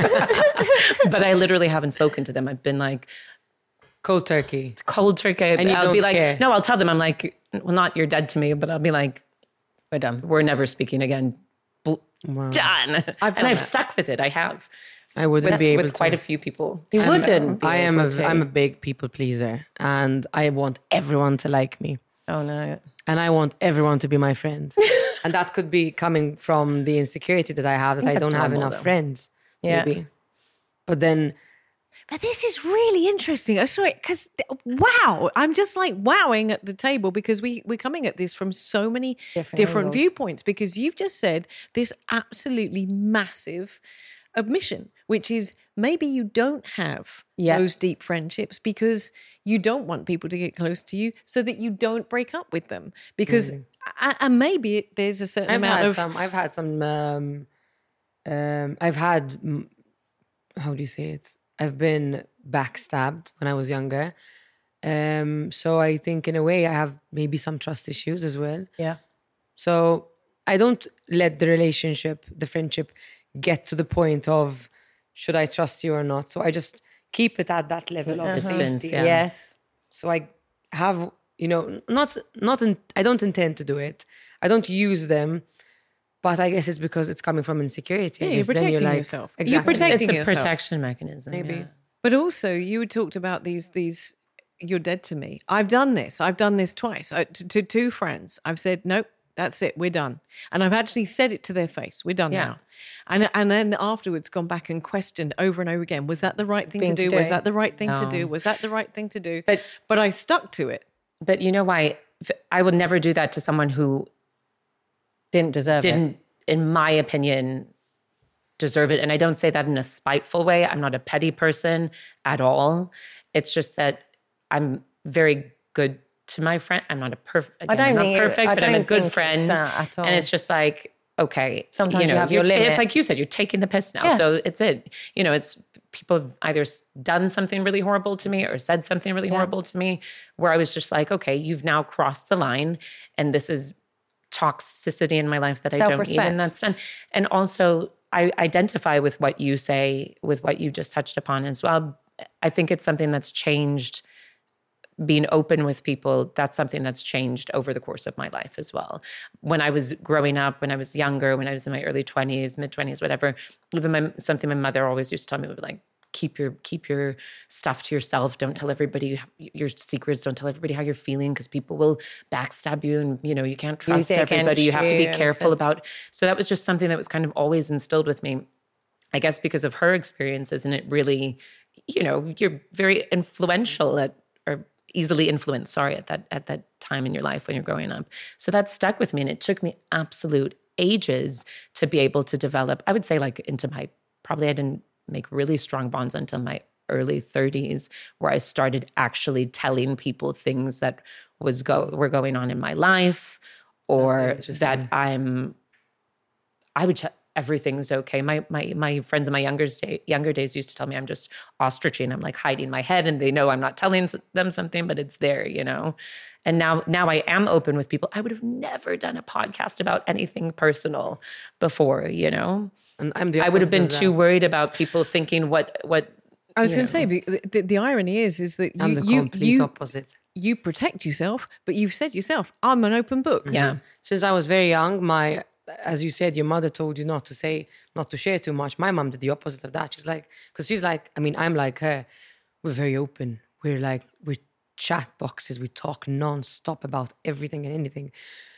But I literally haven't spoken to them. I've been like, cold turkey. Cold turkey. And you I'll don't be like, care. no, I'll tell them. I'm like, well, not you're dead to me, but I'll be like, we're done. We're never speaking again. Wow. Done. I've and I've that. stuck with it. I have. I wouldn't with, be able with to. quite a few people. You and wouldn't. I am a to. I'm a big people pleaser, and I want everyone to like me. Oh no. And I want everyone to be my friend. And that could be coming from the insecurity that I have, that I, I don't have enough though. friends. Yeah. Maybe. But then But this is really interesting. I'm sorry, because wow, I'm just like wowing at the table because we we're coming at this from so many different, different viewpoints. Because you've just said this absolutely massive admission, which is maybe you don't have yeah. those deep friendships because you don't want people to get close to you, so that you don't break up with them. Because mm. and maybe it, there's a certain I've amount had of some. I've had some. Um, um, I've had. How do you say it? I've been backstabbed when I was younger. Um, so I think in a way I have maybe some trust issues as well. Yeah. So I don't let the relationship, the friendship, get to the point of should I trust you or not. So I just keep it at that level of Distance, safety. yeah. Yes. So I have, you know, not not in, I don't intend to do it. I don't use them, but I guess it's because it's coming from insecurity. I Yeah, you're guess. Then protecting like, yourself. You're Exactly. protecting It's a yourself. protection mechanism. Maybe. yeah. But also, you talked about these these. You're dead to me. I've done this. I've done this twice I, to, to two friends. I've said, nope, that's it. We're done. And I've actually said it to their face. We're done Yeah. now. And and then afterwards, gone back and questioned over and over again. Was that the right thing, Thing to to do? Was do. that the right thing to No. do? Was that the right thing to do? But- but I stuck to it. But you know why? I would never do that to someone who Didn't deserve it. didn't, in my opinion, deserve it. And I don't say that in a spiteful way. I'm not a petty person at all. It's just that I'm very good to my friend. I'm not a perfect. I don't I'm not think it- perfect, I but I'm a don't good think it's friend. that at all. And it's just like, okay, Sometimes you you know, have you're your ta- limit. It's like you said, you're taking the piss now. Yeah. So it's it. You know, it's people have either s- done something really horrible to me or said something really horrible to me, where I was just like, okay, you've now crossed the line, and this is toxicity in my life that I don't Self-respect. even that's done. And also, I identify with what you say, with what you just touched upon as well. I think it's something that's changed. Being open with people, that's something that's changed over the course of my life as well. When I was growing up, when I was younger, when I was in my early twenties, mid twenties, whatever, even my, something my mother always used to tell me would be like, keep your keep your stuff to yourself. Don't tell everybody your secrets. Don't tell everybody how you're feeling, because people will backstab you, and you know you can't trust it everybody. You against have to be you and careful stuff. about. So that was just something that was kind of always instilled with me, I guess, because of her experiences, and it really, you know, you're very influential at or easily influenced, sorry, at that at that time in your life when you're growing up. So that stuck with me, and it took me absolute ages to be able to develop. I would say like into my, probably I didn't make really strong bonds until my early thirties, where I started actually telling people things that was go were going on in my life, or interesting. that I'm, I would ch- everything's okay. My my my friends in my younger day, younger days used to tell me I'm just ostrichy and I'm like hiding my head, and they know I'm not telling them something, but it's there, you know. And now now I am open with people. I would have never done a podcast about anything personal before, you know. And I'm the I would have opposite been of too that. worried about people thinking what what. I was you going to know. say, be- the, the irony is, is that you, I'm the you, complete you, opposite. you protect yourself, but you've said yourself, I'm an open book. Yeah. Since I was very young, my, as you said, your mother told you not to say, not to share too much. My mom did the opposite of that. She's like, because she's like, I mean, I'm like her. We're very open. We're like, we're chat boxes. We talk nonstop about everything and anything.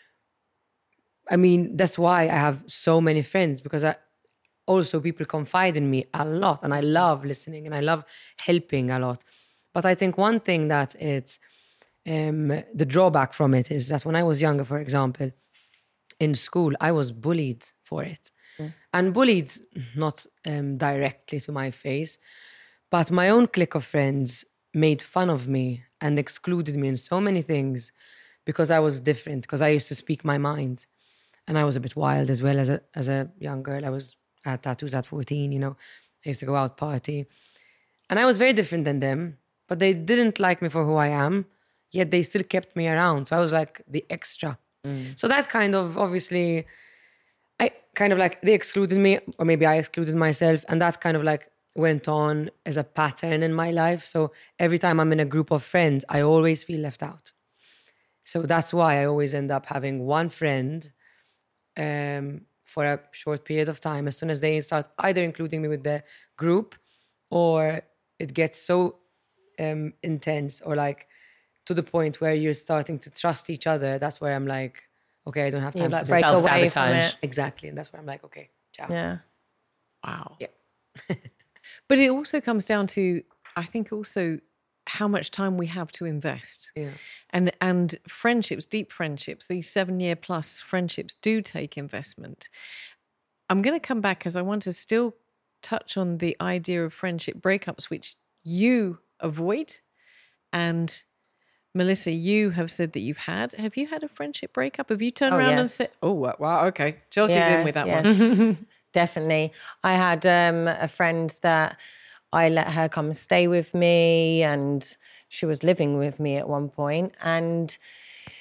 I mean, that's why I have so many friends, because I also people confide in me a lot, and I love listening and I love helping a lot. But I think one thing that it's um, the drawback from it is that when I was younger, for example, in school, I was bullied for it. And bullied not um, directly to my face, but my own clique of friends made fun of me and excluded me in so many things because I was different, because I used to speak my mind. And I was a bit wild as well as a, as a young girl. I was I had tattoos at fourteen, you know. I used to go out party. And I was very different than them, but they didn't like me for who I am, yet they still kept me around. So I was like the extra. So that kind of, obviously, I kind of like, they excluded me, or maybe I excluded myself. And that kind of like went on as a pattern in my life. So every time I'm in a group of friends, I always feel left out. So that's why I always end up having one friend um, for a short period of time. As soon as they start either including me with the group, or it gets so um, intense, or like to the point where you're starting to trust each other, that's where I'm like, okay, I don't have You time like for break this. away from Self-sabotage. it. Exactly. And that's where I'm like, okay, ciao. Yeah. Wow. Yeah. But it also comes down to, I think, also how much time we have to invest. Yeah. And and friendships, deep friendships, these seven year plus friendships do take investment. I'm going to come back because I want to still touch on the idea of friendship breakups, which you avoid. And Melissa, you have said that you've had. Have you had a friendship breakup? Have you turned Oh, around and yes. said, oh, wow, okay. Chelsea's in with that one. yes, definitely. I had um, a friend that I let her come stay with me, and she was living with me at one point. And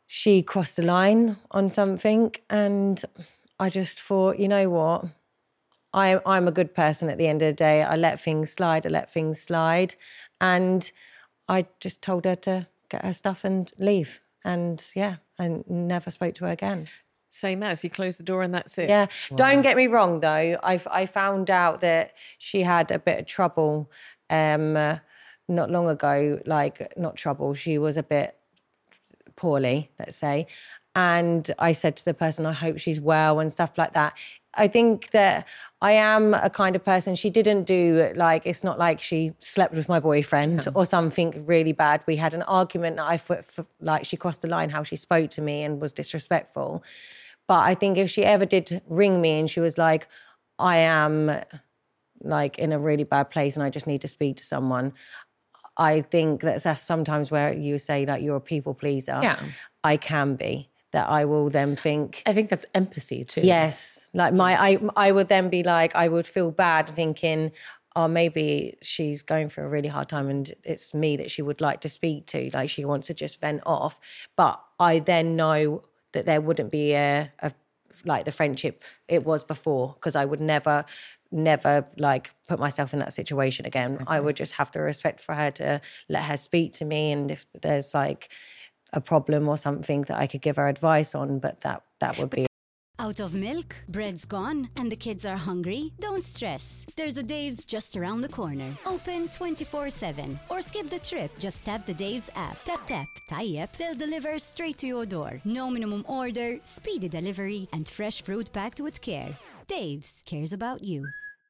she crossed the line on something, and I just thought, you know what? I, I'm a good person at the end of the day. I let things slide. I let things slide. And I just told her to get her stuff and leave. And yeah, I never spoke to her again. Same as you close the door and that's it. Yeah. Wow. Don't get me wrong, though. I I found out that she had a bit of trouble um, uh, not long ago. Like, not trouble. She was a bit poorly, let's say. And I said to the person, I hope she's well and stuff like that. I think that I am a kind of person, she didn't do, like, it's not like she slept with my boyfriend yeah. or something really bad. We had an argument that I, f- f- like, she crossed the line how she spoke to me and was disrespectful. But I think if she ever did ring me and she was like, I am, like, in a really bad place and I just need to speak to someone, I think that that's sometimes where you say, like, you're a people pleaser. Yeah. I can be. That I will then think... I think that's empathy too. Yes. Like my, I, I would then be like, I would feel bad thinking, oh, maybe she's going through a really hard time and it's me that she would like to speak to. Like she wants to just vent off. But I then know that there wouldn't be a, a like the friendship it was before, because I would never, never like put myself in that situation again. Exactly. I would just have the respect for her to let her speak to me. And if there's like... a problem or something that I could give her advice on, but that that would be... Out of milk, bread's gone, and the kids are hungry? Don't stress. There's a Dave's just around the corner. Open twenty-four seven. Or skip the trip. Just tap the Dave's app. Tap, tap, tie up. They'll deliver straight to your door. No minimum order, speedy delivery, and fresh fruit packed with care. Dave's cares about you.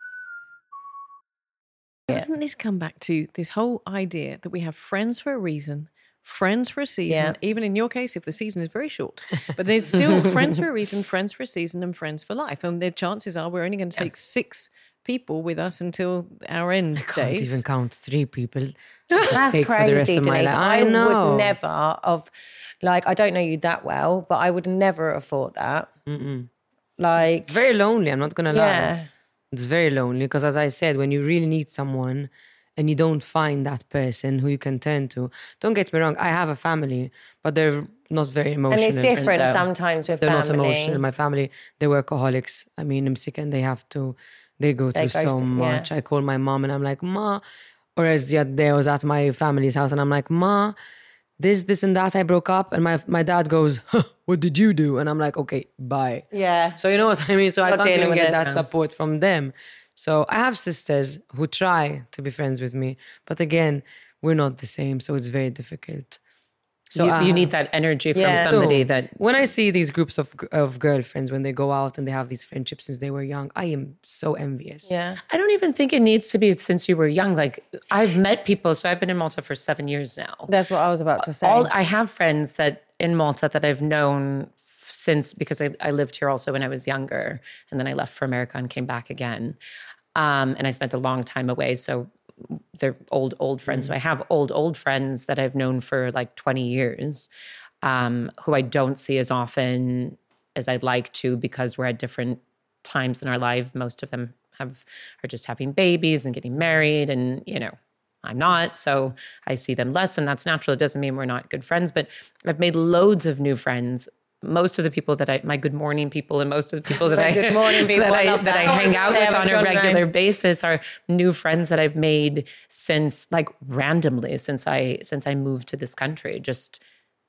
Doesn't this come back to this whole idea that we have friends for a reason, friends for a season, yeah. even in your case, if the season is very short, but there's still friends for a reason, friends for a season, and friends for life. And the chances are we're only going to take yeah. six people with us until our end I can't days. even count three people. That's take crazy, for the rest of my Denise. life. I, I know. would never have, like, I don't know you that well, but I would never have thought that. Mm-mm. Like, it's very lonely, I'm not going to lie. Yeah. It's very lonely because, as I said, when you really need someone and you don't find that person who you can turn to. Don't get me wrong, I have a family, but they're not very emotional. And it's different and, uh, sometimes with they're family. They're not emotional. My family, they're workaholics. I mean, I'm sick and they have to, they go through they so to, much. Yeah. I call my mom and I'm like, Ma, or as the other day I was at my family's house and I'm like, Ma, this, this and that, I broke up. And my my dad goes, huh, what did you do? And I'm like, okay, bye. Yeah. So you know what I mean? So not I can't even get that now. support from them. So I have sisters who try to be friends with me, but again, we're not the same, so it's very difficult. So you, uh, you need that energy from yeah. somebody so, that... When I see these groups of of girlfriends, when they go out and they have these friendships since they were young, I am so envious. Yeah, I don't even think it needs to be since you were young. Like, I've met people, so I've been in Malta for seven years now. That's what I was about to say. All, I have friends that in Malta that I've known since, because I, I lived here also when I was younger, and then I left for America and came back again. Um, and I spent a long time away, so they're old, old friends. Mm. So I have old, old friends that I've known for like twenty years, um, who I don't see as often as I'd like to because we're at different times in our life. Most of them have are just having babies and getting married, and you know, I'm not. So I see them less, and that's natural. It doesn't mean we're not good friends, but I've made loads of new friends. Most of the people that I, my good morning people, and most of the people that I, good morning people, that I, I that that. I hang out they with on a regular name. basis are new friends that I've made since, like, randomly since I since I moved to this country, just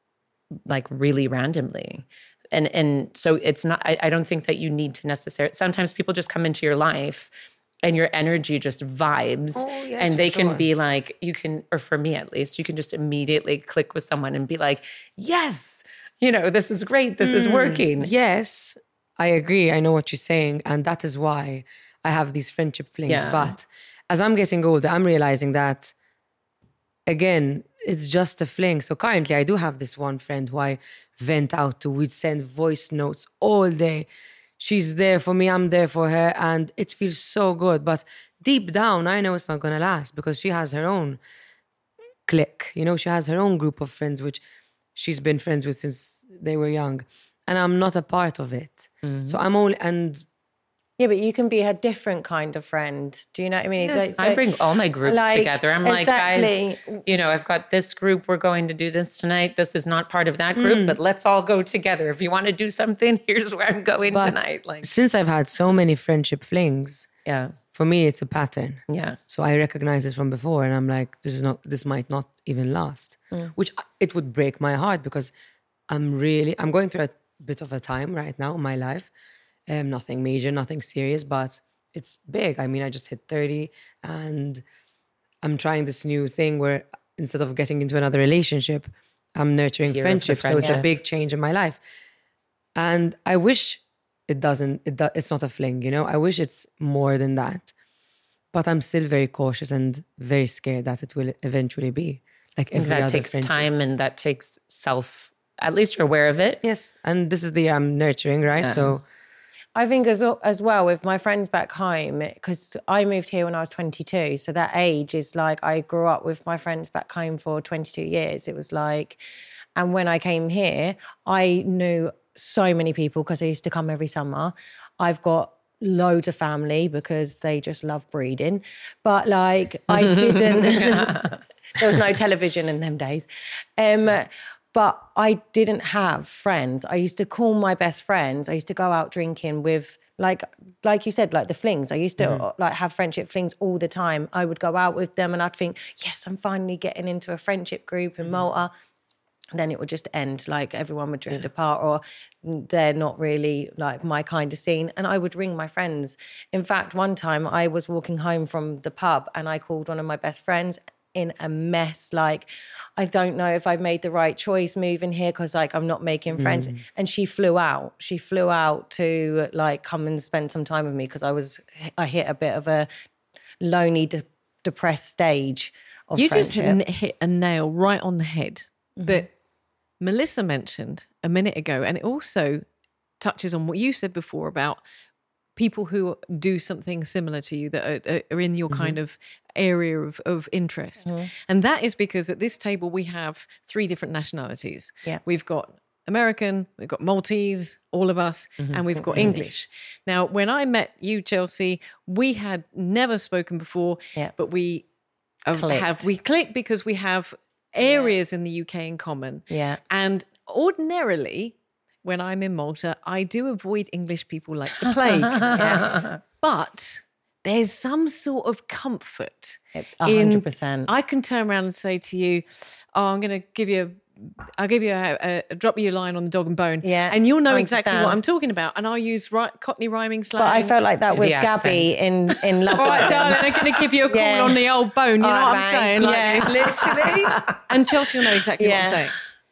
like really randomly. And and so it's not. I, I don't think that you need to necessarily. Sometimes people just come into your life, and your energy just vibes, oh, yes, and they for can sure. be like, you can, or for me at least, you can just immediately click with someone and be like, yes. You know, this is great. This mm, is working. Yes, I agree. I know what you're saying. And that is why I have these friendship flings. Yeah. But as I'm getting older, I'm realizing that, again, it's just a fling. So currently I do have this one friend who I vent out to. We'd send voice notes all day. She's there for me. I'm there for her. And it feels so good. But deep down, I know it's not going to last because she has her own clique. You know, she has her own group of friends, which she's been friends with since they were young. And I'm not a part of it. Mm-hmm. So I'm only, and Yeah, but you can be a different kind of friend. Do you know what I mean? Yes, Like, so- I bring all my groups like, together. I'm exactly. like, guys, you know, I've got this group. We're going to do this tonight. This is not part of that group, Mm. but let's all go together. If you want to do something, here's where I'm going But tonight. Like, since I've had so many friendship flings, yeah, for me, it's a pattern. yeah. So I recognize it from before, and I'm like, this is not, this might not even last. Which it would break my heart because I'm really, I'm going through a bit of a time right now in my life. Um, nothing major, nothing serious, but it's big. I mean, I just hit thirty, and I'm trying this new thing where instead of getting into another relationship, I'm nurturing Year of the friendship. So it's a friendship. big change in my life, and I wish it doesn't. It do, it's not a fling, you know. I wish it's more than that, but I'm still very cautious and very scared that it will eventually be like every That other takes friendship. time and that takes self, at least you're aware of it. Yes, and this is the I'm nurturing, right? So I think as as well with my friends back home, because I moved here when I was twenty-two, so that age is like I grew up with my friends back home for twenty-two years. It was like, and when I came here, I knew so many people because I used to come every summer. I've got loads of family because they just love breeding, but like I didn't. There was no television in them days. Um, But I didn't have friends. I used to call my best friends. I used to go out drinking with, like, like you said, like the flings. I used to Mm-hmm. like have friendship flings all the time. I would go out with them, and I'd think, yes, I'm finally getting into a friendship group in Malta. Then it would just end. Like everyone would drift apart, or they're not really like my kind of scene. And I would ring my friends. In fact, one time I was walking home from the pub, and I called one of my best friends in a mess. Like, I don't know if I've made the right choice moving here because like I'm not making friends. And she flew out. She flew out to like come and spend some time with me because I was I hit a bit of a lonely, de- depressed stage of You just friendship. n- hit a nail right on the head that Melissa mentioned a minute ago, and it also touches on what you said before about people who do something similar to you that are, are in your kind of area of, of interest. And that is because at this table we have three different nationalities. Yeah. We've got American, we've got Maltese, all of us, and we've got English. Now, when I met you, Chelsea, we had never spoken before, Yeah. but we uh, Clicked. have we click because we have areas in the U K in common. Yeah. And ordinarily, when I'm in Malta, I do avoid English people like the plague. Yeah. But there's some sort of comfort. A in- hundred percent. I can turn around and say to you, "Oh, I'm going to give you, a, I'll give you a, a, a drop you a line on the dog and bone, Yeah, and you'll know I exactly what understand. I'm talking about." And I'll use right, Cockney rhyming slang. But I felt like that The with accent. Gabby in, in Love All right, Island. darling, they're going to give you a call Yeah. on the old bone. You know All what right, I'm bang. saying? Like Yeah. this, literally. And Chelsea will know exactly what I'm Yeah. saying.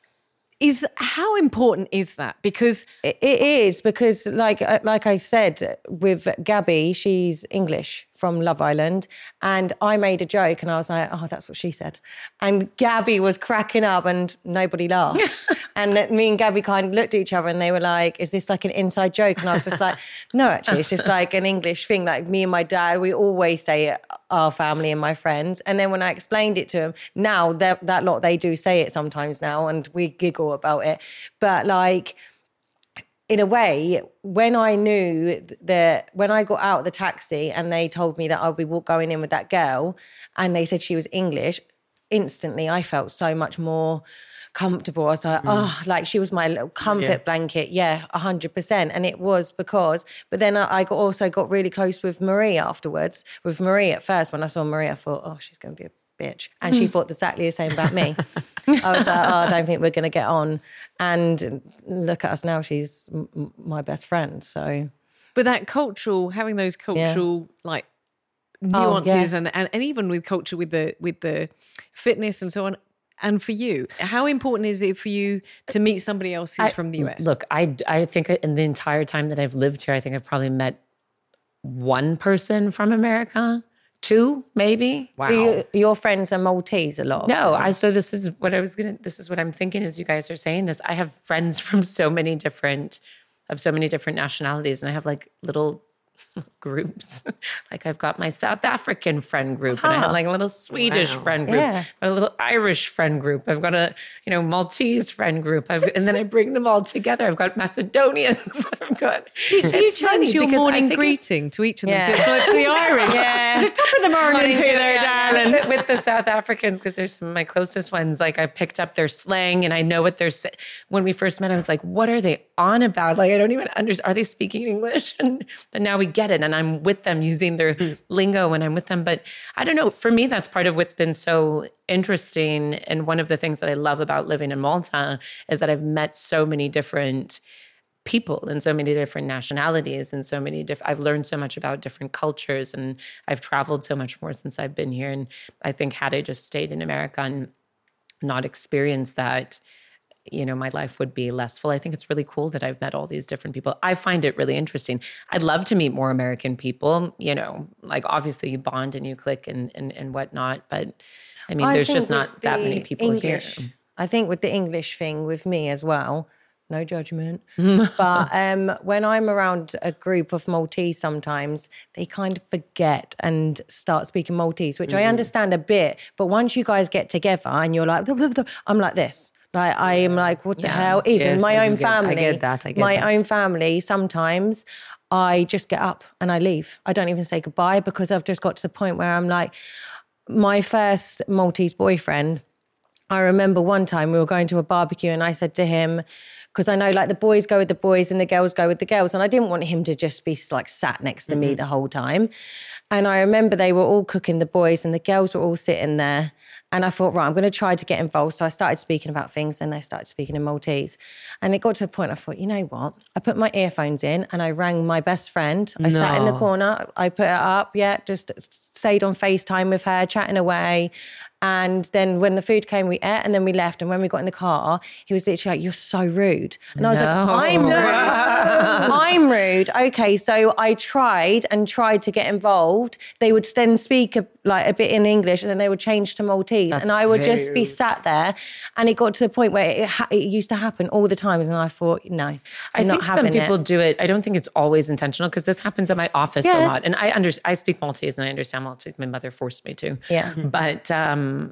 Is how important is that? Because It it is because, like, uh, like I said, with Gabby, she's English from Love Island, and I made a joke, and I was like, "Oh, that's what she said," and Gabby was cracking up, and nobody laughed. And that me and Gabby kind of looked at each other, and they were like, "Is this like an inside joke?" And I was just like, "No, actually, it's just like an English thing. Like me and my dad, we always say it, our family and my friends." And then when I explained it to them, now that that lot they do say it sometimes now, and we giggle about it, but like. In a way, when I knew that, when I got out of the taxi and they told me that I'll be walk- going in with that girl and they said she was English, instantly I felt so much more comfortable. I was like, oh, like she was my little comfort Yeah. blanket. Yeah, one hundred percent. And it was because, but then I I got, also got really close with Marie afterwards. With Marie at first, when I saw Marie, I thought, oh, she's going to be a bitch. And she thought exactly the same about me. I was like, oh, I don't think we're going to get on. And look at us now, she's m- m- my best friend. So, But that cultural, having those cultural like nuances, and, and and even with culture, with the with the fitness and so on. And for you, how important is it for you to meet somebody else who's I- from the U S? Look, I, I think in the entire time that I've lived here, I think I've probably met one person from America, two maybe. so you, your friends are Maltese a lot of No, them. I so this is what I was gonna this is what I'm thinking as you guys are saying this. I have friends from so many different of so many different nationalities, and I have like little groups. Like I've got my South African friend group, and I have like a little Swedish wow. friend group, yeah. a little Irish friend group. I've got a, you know, Maltese friend group. I've, and then I bring them all together. I've got Macedonians. I've got. Do, do you change your morning greeting to each of them? Yeah. To, like the Irish. Yeah. Is it top of the morning to you there, darling? With, with the South Africans, because they're some of my closest ones. Like I've picked up their slang, and I know what they're saying. When we first met, I was like, "What are they on about? Like I don't even understand. Are they speaking English?" And but now we get it, and I'm with them using their lingo when I'm with them. But I don't know. For me, that's part of what's been so interesting. And one of the things that I love about living in Malta is that I've met so many different people and so many different nationalities and so many different, I've learned so much about different cultures, and I've traveled so much more since I've been here. And I think had I just stayed in America and not experienced that, you know, my life would be less full. I think it's really cool that I've met all these different people. I find it really interesting. I'd love to meet more American people, you know, like obviously you bond and you click and and, and whatnot. But I mean, I there's just not that many people English, here. I think with the English thing with me as well, no judgment. But um, when I'm around a group of Maltese, sometimes they kind of forget and start speaking Maltese, which mm. I understand a bit. But once you guys get together and you're like, blah, blah, blah, I'm like this. Like I am like, what the yeah. hell? Even yes, my own get, family, I get that. I get my that. own family, sometimes I just get up and I leave. I don't even say goodbye because I've just got to the point where I'm like, my first Maltese boyfriend, I remember one time we were going to a barbecue and I said to him, because I know like the boys go with the boys and the girls go with the girls. And I didn't want him to just be like sat next to mm-hmm. me the whole time. And I remember they were all cooking, the boys, and the girls were all sitting there. And I thought, right, I'm going to try to get involved. So I started speaking about things and they started speaking in Maltese. And it got to a point I thought, you know what? I put my earphones in and I rang my best friend. I no. sat in the corner. I put it up, yeah, just stayed on FaceTime with her, chatting away. And then when the food came, we ate and then we left. And when we got in the car, he was literally like, you're so rude. And I was no. like, I'm no. rude. I'm rude. Okay, so I tried and tried to get involved. They would then speak a, like a bit in English and then they would change to Maltese. That's and I would just be rude. Sat there. And it got to the point where it, ha- it used to happen all the time. And I thought, no, I'm I not think having some people it. do it. I don't think it's always intentional because this happens at my office yeah. a lot. And I under, I speak Maltese and I understand Maltese. My mother forced me to. Yeah. But um,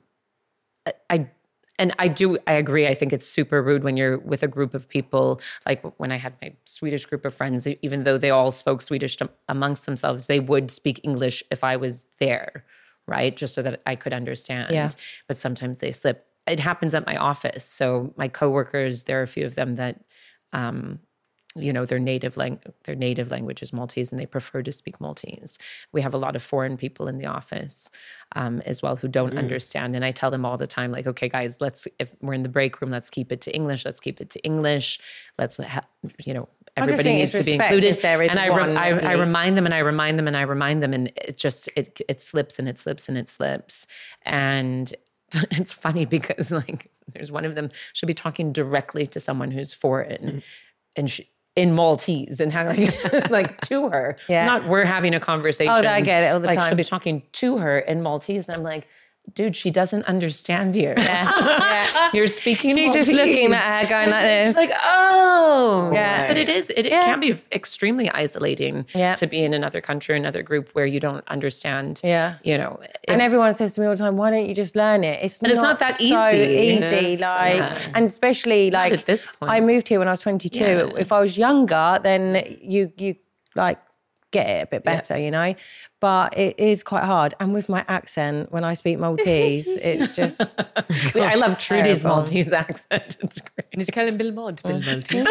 I and I do, I agree. I think it's super rude when you're with a group of people. Like when I had my Swedish group of friends, even though they all spoke Swedish to, amongst themselves, they would speak English if I was there, right? Just so that I could understand. Yeah. But sometimes they slip. It happens at my office. So my coworkers, there are a few of them that, um, you know, their native lang- their native language is Maltese and they prefer to speak Maltese. We have a lot of foreign people in the office um, as well who don't mm. understand. And I tell them all the time, like, okay, guys, let's, if we're in the break room, let's keep it to English. Let's keep it to English. Let's, ha- you know, everybody needs to be included. There is and I, one, I, I remind them and I remind them and I remind them. And it just, it, it slips and it slips and it slips. And it's funny because like, there's one of them, she'll be talking directly to someone who's foreign mm. and she, in Maltese and how like, like to her, yeah. not we're having a conversation. Oh, I get it all the like, time. She'll be talking to her in Maltese and I'm like, dude, she doesn't understand you. Yeah. yeah. You're speaking She's Maltese. just looking at her going like this. She's like, oh. Yeah. But it is, it, it yeah. can be extremely isolating yeah. to be in another country, another group where you don't understand, yeah. you know. And it, everyone says to me all the time, why don't you just learn it? It's, but not, it's not that so easy. easy. Yeah. Like, yeah. and especially like, not at this point. I moved here when I was twenty-two. Yeah. If I was younger, then you, you like get it a bit better, yeah. you know? But it is quite hard. And with my accent, when I speak Maltese, it's just... I love Trudy's terrible. Maltese accent. It's great. Ni ska kalla en Bill Mod, Bill Maltese.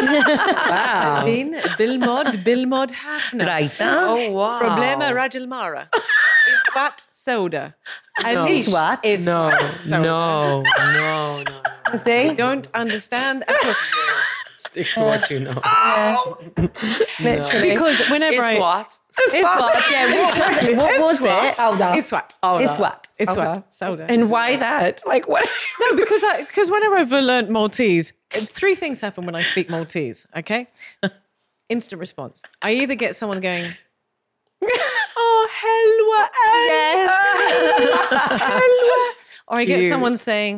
Wow. Fin, Bill Mod, Bill Mod Hafner. Right. Oh, wow. Problema Rajal Mara. Iswat soda. No. Iswat? Is no, soda. no, no, no, no. See? I don't understand at all. Stick to what you know. Oh. Literally. Because whenever I... Iswat. Iswat, yeah. What was it? What was it? Hold on. Iswat. Iswat. Iswat. Okay. Soda. And why that? Like what? No, because I because whenever I've learned Maltese, three things happen when I speak Maltese, okay? Instant response. I either get someone going, oh, helwa, yeah. helwa. Or I get Cute. someone saying,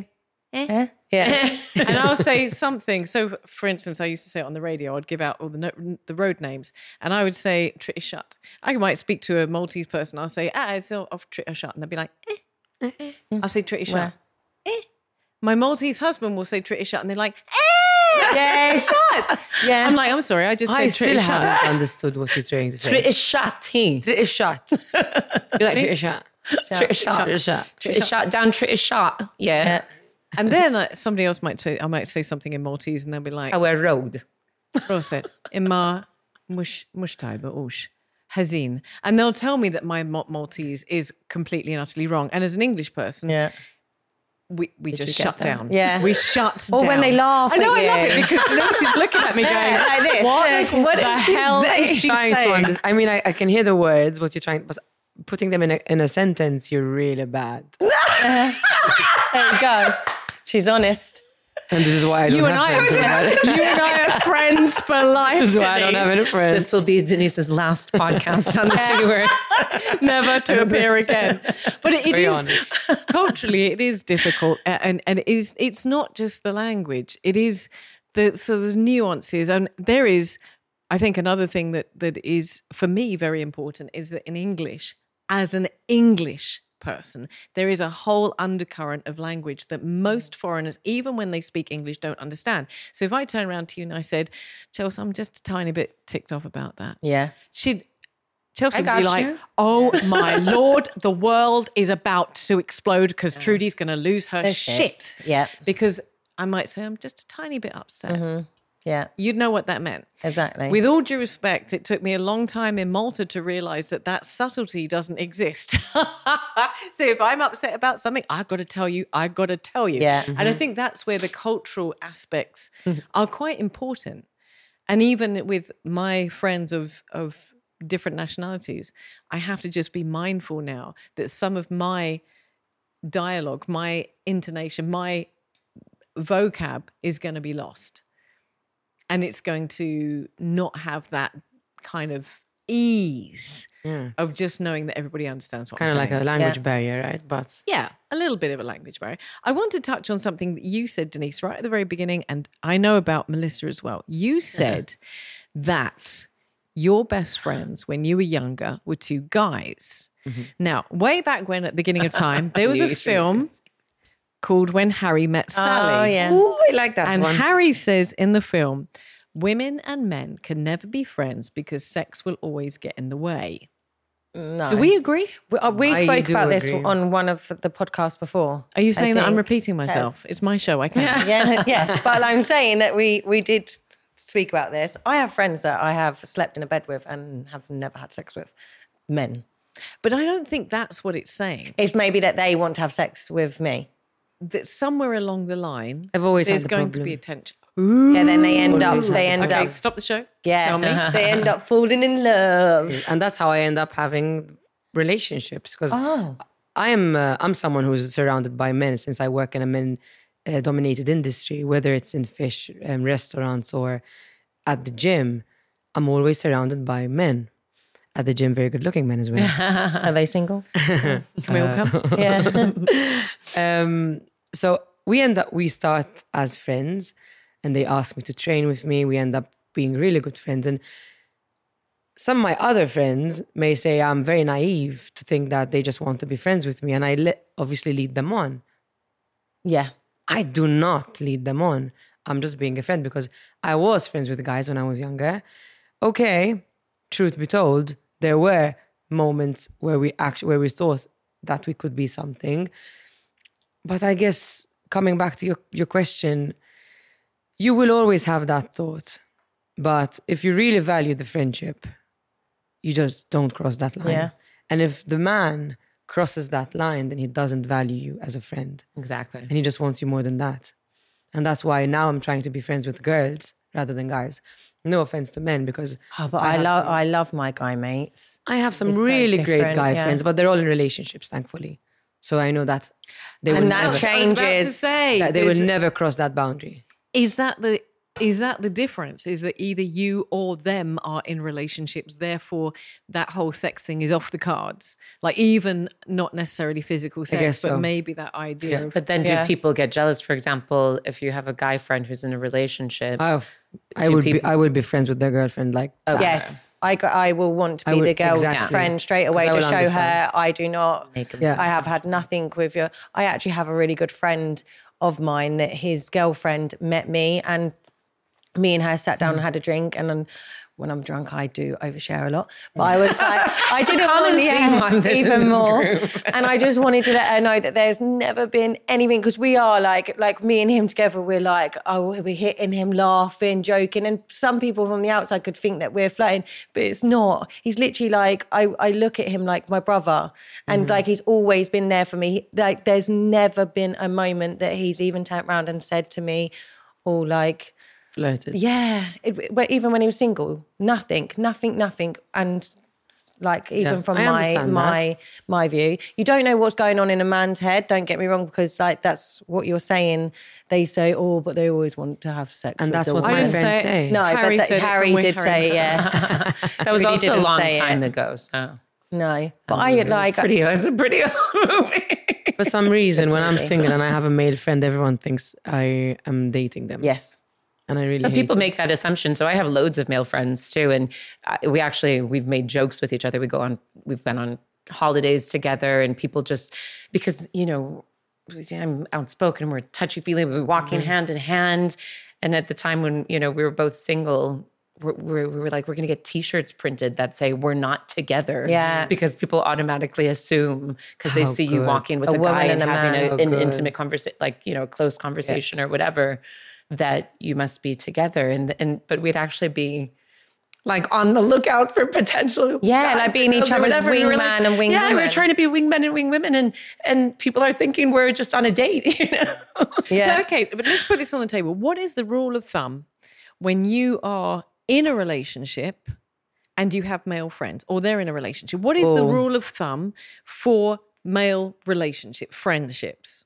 Eh? Yeah. And I'll say something. So, for instance, I used to say it on the radio. I'd give out all the no- the road names, and I would say Trit is shut. I might speak to a Maltese person. I'll say, ah, it's off Trit is shut, and they'll be like, eh. eh. I'll say Trit is shut. Eh. My Maltese husband will say Trit is shut, and they're like, eh. Yeah, shut. Yeah. I'm like, I'm sorry, I just I said Trit still is shut. haven't understood what you're trying to say. Trit is shut. He. Trit is shut. You like Trit is shut. Trit is shut. Trit is shut. Trit is shut. Down. Trit is shut. Yeah. Yeah. And then uh, somebody else might say, I might say something in Maltese, and they'll be like, Our road. Proset, Imma mush mush taiba ush hazin. And they'll tell me that my Mal- Maltese is completely and utterly wrong. And as an English person, Yeah. we, we Did you just get shut that? down. Yeah. We shut Or down. when they laugh I know, at I love you. it because Denise is looking at me going, like this. what, What the is she hell is she trying to saying? understand. I mean, I, I can hear the words, what you're trying, but putting them in a, in a sentence, you're really bad. There you go. She's honest. And this is why I don't You and have I, friends. are, you and I are friends for life. This is why I don't have any friends. This will be Denise's last podcast on the She Word. Never to appear again. But it, it Very is honest. culturally, it is difficult, a- and and it is it's not just the language; it is the so the nuances, and there is, I think, another thing that that is for me very important is that in English, as an English person, there is a whole undercurrent of language that most foreigners, even when they speak English, don't understand. So if I turn around to you and I said, Chelsea, I'm just a tiny bit ticked off about that. Yeah. She'd Chelsea I would be got like, you. oh my Lord, the world is about to explode because Trudy's going to lose her shit. Yeah. Because I might say, I'm just a tiny bit upset. Yeah. You'd know what that meant. Exactly. With all due respect, it took me a long time in Malta to realize that that subtlety doesn't exist. So if I'm upset about something, I've got to tell you, I've got to tell you. Yeah. And I think that's where the cultural aspects are quite important. And even with my friends of, of different nationalities, I have to just be mindful now that some of my dialogue, my intonation, my vocab is going to be lost. And it's going to not have that kind of ease Yeah. of just knowing that everybody understands what Kind I'm of like saying. a language Yeah. barrier, right? But Yeah, a little bit of a language barrier. I want to touch on something that you said, Denise, right at the very beginning, and I know about Melissa as well. You said that your best friends when you were younger were two guys. Now, way back when, at the beginning of time, there was a film called When Harry Met Sally. Oh, yeah. ooh, I like that And one. Harry says in the film, women and men can never be friends because sex will always get in the way. No. Do we agree? We, uh, we I spoke do about this agree. on one of the podcasts before. Are you I saying that I'm think. repeating myself? It's my show. I can't. Yeah, yes. But I'm saying that we we did speak about this. I have friends that I have slept in a bed with and have never had sex with. Men. But I don't think that's what it's saying. It's maybe that they want to have sex with me. That somewhere along the line, I've always there's had the going to problem. be a tension. Yeah, then they end up they end Okay, up stop the show. yeah, Tell me. they end up falling in love. And that's how I end up having relationships because Oh. I am uh, I'm someone who's surrounded by men since I work in a men uh, dominated industry, whether it's in fish um, restaurants or at the gym. I'm always surrounded by men. At the gym, very good looking men as well. Are they single? Can we all come? Yeah. um, so we end up we start as friends, and they ask me to train with me. We end up being really good friends, and some of my other friends may say I'm very naive to think that they just want to be friends with me, and I le- obviously lead them on. Yeah. I do not lead them on. I'm just being a friend because I was friends with guys when I was younger. Okay, truth be told, there were moments where we actually where we thought that we could be something. But I guess coming back to your, your question, you will always have that thought. But if you really value the friendship, you just don't cross that line. Yeah. And if the man crosses that line, then he doesn't value you as a friend. Exactly. And he just wants you more than that. And that's why now I'm trying to be friends with girls rather than guys. No offense to men, because Oh, but I I, have love some- I love my guy mates. I have some It's so really great different, guy yeah. friends, but they're all in relationships, thankfully. So I know that they will And that never, changes. I was about to say, that they will there's- never cross that boundary. Is that the Is that the difference? Is that either you or them are in relationships, therefore that whole sex thing is off the cards? Like even not necessarily physical sex, guess but so. maybe that idea of... But then Yeah. do people get jealous? For example, if you have a guy friend who's in a relationship, I, I Do would be people- I would be friends with their girlfriend like that. Yes, I, go- I will want to I be would- the girlfriend exactly. straight away 'Cause I to will show understand. her I do not. Make 'em Yeah. I have had nothing with your. I actually have a really good friend of mine that his girlfriend met me, and me and her sat down and had a drink. And then when I'm drunk, I do overshare a lot. But I was like, I didn't common want theme yeah, on this even more. group. And I just wanted to let her know that there's never been anything, because we are like, like me and him together, we're like, oh, we're hitting him, laughing, joking. And some people from the outside could think that we're flirting, but it's not. He's literally like, I, I look at him like my brother, and like he's always been there for me. Like there's never been a moment that he's even turned around and said to me, oh, like, Flirted. yeah, it, but even when he was single, nothing, nothing, nothing. And like even Yeah, from I my understand my my view, you don't know what's going on in a man's head. Don't get me wrong, because like that's what you're saying. They say, oh, but they always want to have sex, And with that's the what I my woman. didn't friends say say. No, Harry but that, said it from Harry where did Harry say, was. yeah. that was Really also a didn't long say time it. ago. So No, but I it was like pretty. It was a pretty old movie. For some reason, when I'm single and I have a male friend, everyone thinks I am dating them. yes. And I really But hate people it. make that assumption. So I have loads of male friends too, and uh, we actually we've made jokes with each other. We go on, we've been on holidays together, and people just because you know I'm outspoken, we're touchy feely, we're walking Mm-hmm. hand in hand. And at the time when you know we were both single, we're, we're, we were like, we're going to get T-shirts printed that say "We're not together." Yeah. because people automatically assume because they How see you good. walking with A a, guy woman and and a having man. a, How an good. intimate conversation, like you know, a close conversation or whatever, that you must be together. And and but we'd actually be like on the lookout for potential. Yeah, guys like being or each girls or other's whatever. we were wingman and wing Yeah, we woman. we're trying to be wingmen and wing women, and and people are thinking we're just on a date. You know. Yeah. So, okay, but let's put this on the table. What is the rule of thumb when you are in a relationship and you have male friends, or they're in a relationship? What is the Oh. rule of thumb for male relationship friendships?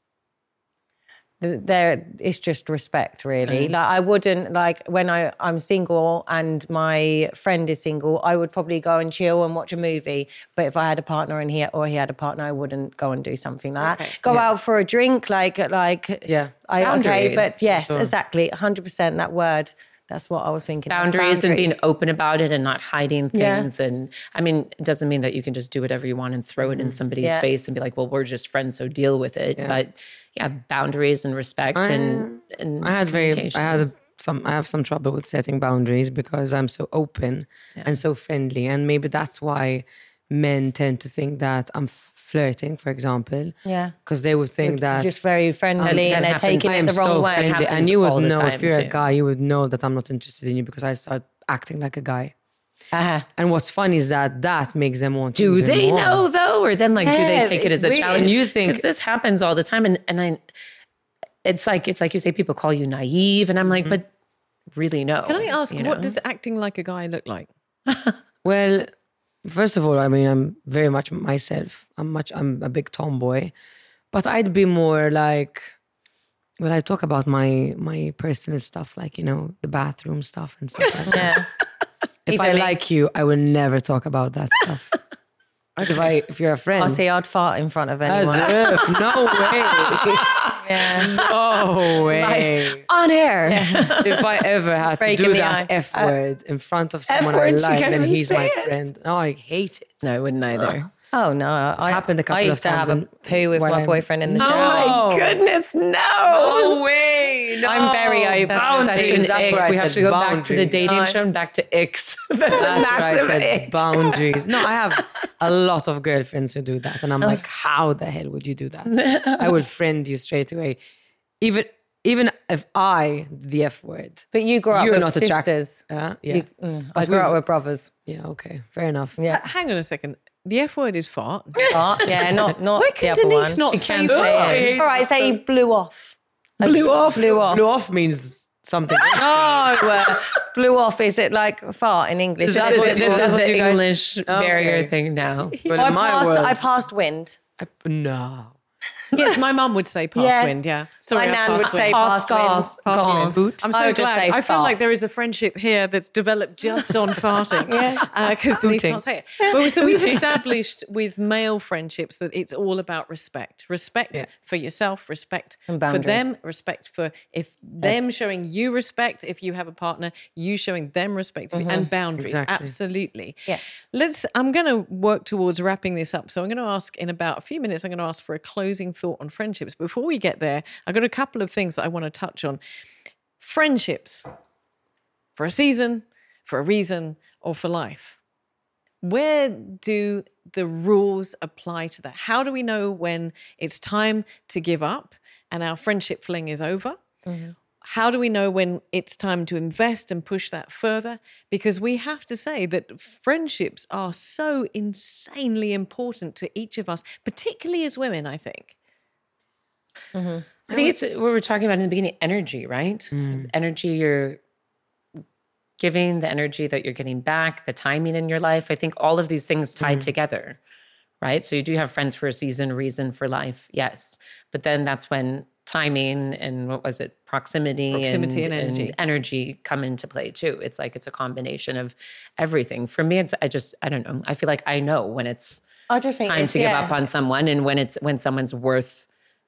There, it's just respect, really. Like I wouldn't like when I I'm single and my friend is single, I would probably go and chill and watch a movie. But if I had a partner and he or he had a partner, I wouldn't go and do something like that. Go out for a drink, like like Yeah. I okay, Boundaries, but yes, sure. exactly, one hundred percent that word. That's what I was thinking. of. Boundaries, and being Boundaries. open about it and not hiding Yeah. things. And I mean, it doesn't mean that you can just do whatever you want and throw it in somebody's Yeah. face and be like, well, we're just friends, so deal with it. But yeah, boundaries and respect and, and I had very, I communication. had some, I have some trouble with setting boundaries because I'm so open and so friendly, and maybe that's why men tend to think that I'm flirting, for example. Yeah. because they would think that just very friendly, that and they're happens. taking I it am the wrong so way. friendly, and happens you all would the know if time, you're a too. guy, you would know that I'm not interested in you because I start acting like a guy. Uh-huh. And what's funny is that that makes them want. to Do even they more. know though, or then like do Yeah, they take it it's as a weird. challenge? And you think- 'Cause this happens all the time, and and I, it's like it's like you say people call you naive, and I'm like, but really no. Can I ask, you what know? does acting like a guy look like? Well, first of all, I mean, I'm very much myself. I'm much. I'm a big tomboy, but I'd be more like. Well, I talk about my my personal stuff, like you know, the bathroom stuff and stuff like that. Yeah. If Even I me. like you, I will never talk about that stuff. if I, if you're a friend, I see I'd fart in front of As anyone. if, no way, Yeah. no way. on air? If I ever had to Break do in the that eye. F word in front of someone I word, she like, can't then even he's say my it. friend. No, I hate it. No, I wouldn't either. Oh no! I, happened a couple I of used to times have a and poo with while my I'm- boyfriend in the Oh shower. my goodness, no! No way. No. I'm very open. That's such Boundaries. an That's ick. where I We have said to go back to the boundaries. dating I- show and back to icks. That's a That's what I massive said. ick. Boundaries. No, I have a lot of girlfriends who do that, and I'm like, how the hell would you do that? I will friend you straight away, even even if I the F word. But you grew up You're with not attracted. sisters. Uh, yeah, You- mm, I But grew up we've- with brothers. yeah. Okay, fair enough. Yeah. Hang on a second. The F word is fart. But, yeah, not not Why the can other Denise one. not She say can that? say it. All right, say you blew off. Blew off. Blew off. Blew off means something. No, uh, blew off. Is it like fart in English? that This what is, you- this that's is what the you guys- English barrier Okay. thing now. Well, I in my passed. world, I passed wind. I- no. Yes, my mum would say past Yes. wind, yeah. Sorry, My I nan would passed say wind. past gas, wind. Past wind. I'm so I would just glad. say I feel like fart. there is a friendship here that's developed just on farting. Yeah. Because Denise Hooting. can't say it. But so we've established with male friendships that it's all about respect. Respect Yeah. for yourself, respect And for boundaries. them, respect for if them showing you respect, if you have a partner, you showing them respect, and boundaries. Exactly. Absolutely. Yeah. Let's, I'm going to work towards wrapping this up. So I'm going to ask in about a few minutes, I'm going to ask for a closing thought on friendships. Before we get there, I've got a couple of things that I want to touch on. Friendships for a season, for a reason, or for life. Where do the rules apply to that? How do we know when it's time to give up and our friendship fling is over? Mm-hmm. How do we know when it's time to invest and push that further? Because we have to say that friendships are so insanely important to each of us, particularly as women, I think. I think it's what we were talking about in the beginning, energy, right? Energy you're giving, the energy that you're getting back, the timing in your life. I think all of these things tied together, right? So you do have friends for a season, reason for life, yes. But then that's when timing and what was it, proximity, Proximity and, and energy. and energy come into play too. It's like it's a combination of everything. For me, it's I just I don't know. I feel like I know when it's I just think time it's, to give yeah. up on someone and when it's when someone's worth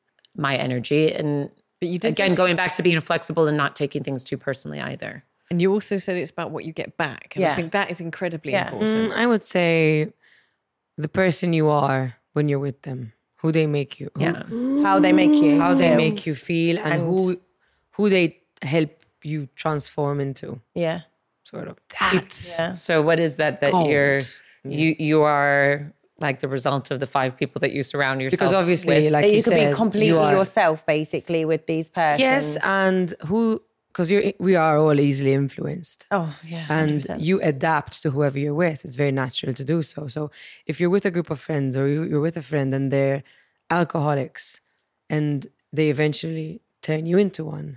my energy. And But you did again, just- going back to being flexible and not taking things too personally either. And you also said it's about what you get back. And I Yeah. think that is incredibly Yeah. important. Mm, I would say the person you are when you're with them, who they make you, who, Yeah. How they make you. how they feel. make you feel, and, And- who who they help you transform into, Yeah. sort of. That's Yeah. So what is that that Gold. you're you you are like the result of the five people that you surround yourself Because obviously, with? like That you, you, could said, be completely you are, yourself, basically, with these persons. yes, and who, because you're we are all easily influenced. Oh, yeah. And one hundred percent. you adapt to whoever you're with. It's very natural to do so. So if you're with a group of friends or you- you're with a friend and they're alcoholics and they eventually turn you into one,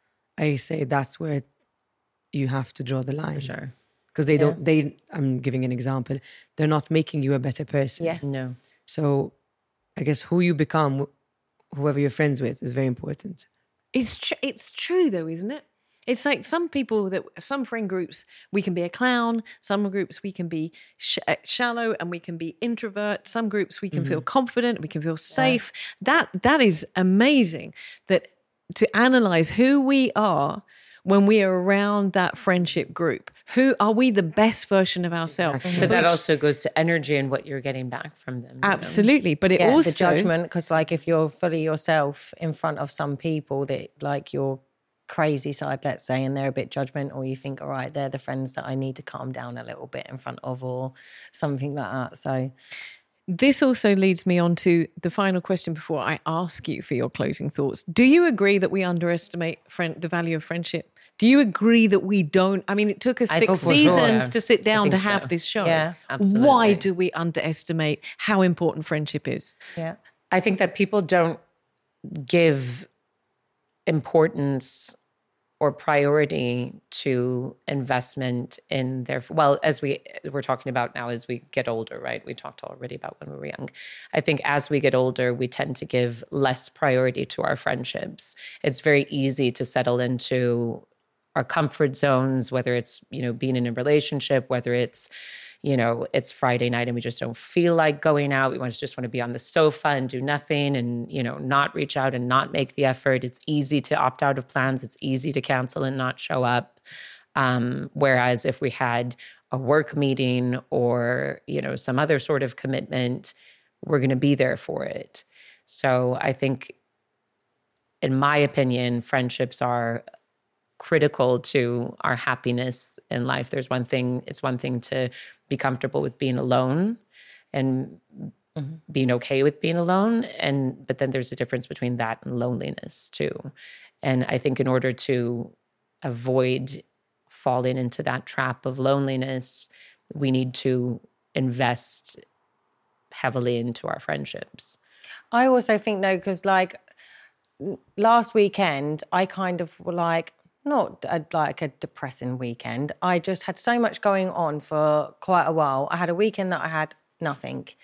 I say that's where you have to draw the line. Sure. Because they don't, they, I'm giving an example, they're not making you a better person. Yes. No. So I guess who you become, whoever you're friends with, is very important. It's tr- it's true though, isn't it? It's like some people that some friend groups we can be a clown, some groups we can be sh- uh, shallow and we can be introvert. Some groups we can feel confident, we can feel safe. That that is amazing. That to analyze who we are when we are around that friendship group. Who are we? The best version of ourselves. But that Which- also goes to energy and what you're getting back from them. you know? absolutely. But it Yeah, also the judgment, because like if you're fully yourself in front of some people that like your crazy side, let's say, and they're a bit judgmental, you think, all right, they're the friends that I need to calm down a little bit in front of, or something like that. So this also leads me on to the final question before I ask you for your closing thoughts. Do you agree that we underestimate friend, the value of friendship? Do you agree that we don't? I mean, it took us I six think for seasons sure. to sit down to think have so. this show. Yeah, absolutely. Why do we underestimate how important friendship is? yeah, I think that people don't give importance or priority to investment in their, well, as we we're talking about now as we get older, right? We talked already about when we were young. I think as we get older, we tend to give less priority to our friendships. It's very easy to settle into our comfort zones, whether it's, you know, being in a relationship, whether it's, you know, it's Friday night and we just don't feel like going out. We want to just want to be on the sofa and do nothing and, you know, not reach out and not make the effort. It's easy to opt out of plans. It's easy to cancel and not show up. Um, whereas if we had a work meeting or, you know, some other sort of commitment, we're going to be there for it. So I think, in my opinion, friendships are critical to our happiness in life. There's one thing, it's one thing to be comfortable with being alone and mm-hmm. being okay with being alone. And, but then there's a difference between that and loneliness too. And I think in order to avoid falling into that trap of loneliness, we need to invest heavily into our friendships. I also think though, because like last weekend, I kind of were like, not a, like a depressing weekend. I just had so much going on for quite a while. I had a weekend that I had nothing.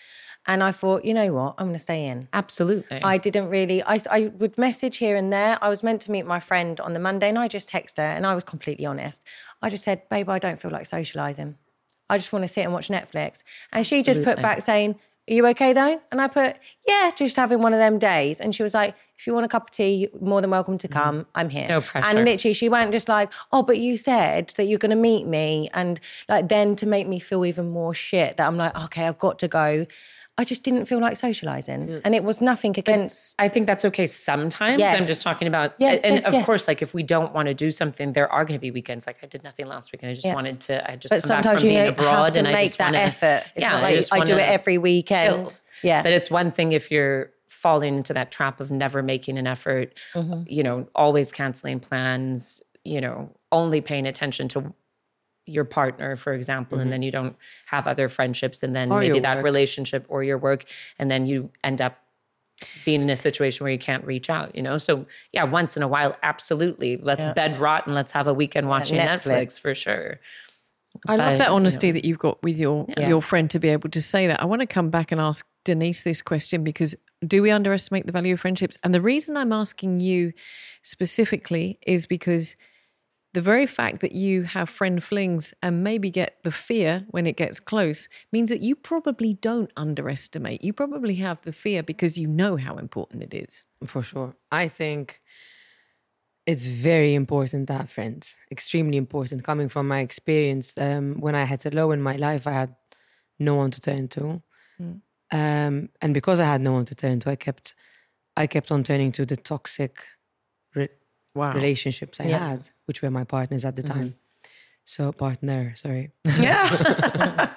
And I thought, you know what, I'm going to stay in. Absolutely. I didn't really, I, I would message here and there. I was meant to meet my friend on the Monday and I just texted her and I was completely honest. I just said, babe, I don't feel like socialising. I just want to sit and watch Netflix. And she just put Absolutely. back saying, are you okay though? And I put, yeah, just having one of them days. And she was like, if you want a cup of tea, you're more than welcome to come. I'm here. No pressure. And literally she went just like, oh, but you said that you're going to meet me. And like then to make me feel even more shit that I'm like, okay, I've got to go. I just didn't feel like socialising. And it was nothing against... I think that's okay sometimes. Yes. I'm just talking about... Yes, and yes, of yes. course, like if we don't want to do something, there are going to be weekends. Like I did nothing last weekend. I just Yeah. wanted to... I just But come back sometimes from you being know, abroad have to and I make just that wanna, effort. It's yeah, not I like just I do wanna it every weekend. chill. Yeah. But it's one thing if you're falling into that trap of never making an effort, Mm-hmm. you know, always canceling plans, you know, only paying attention to your partner, for example, and then you don't have other friendships and then Or maybe your that work. relationship or your work, and then you end up being in a situation where you can't reach out, you know? So yeah, once in a while, absolutely. Let's Yeah. bed rot and let's have a weekend watching Netflix. Netflix for sure. I love But, that you honesty know. that you've got with your Yeah. your friend to be able to say that. I want to come back and ask Denise this question because do we underestimate the value of friendships? And the reason I'm asking you specifically is because the very fact that you have friend flings and maybe get the fear when it gets close means that you probably don't underestimate. You probably have the fear because you know how important it is. For sure. I think it's very important to have friends. Extremely important. Coming from my experience, um, when I had a low in my life, I had no one to turn to. Mm. Um, and because I had no one to turn to, I kept I kept on turning to the toxic re- Wow. relationships I Yeah. had, which were my partners at the time. So partner, sorry. Yeah.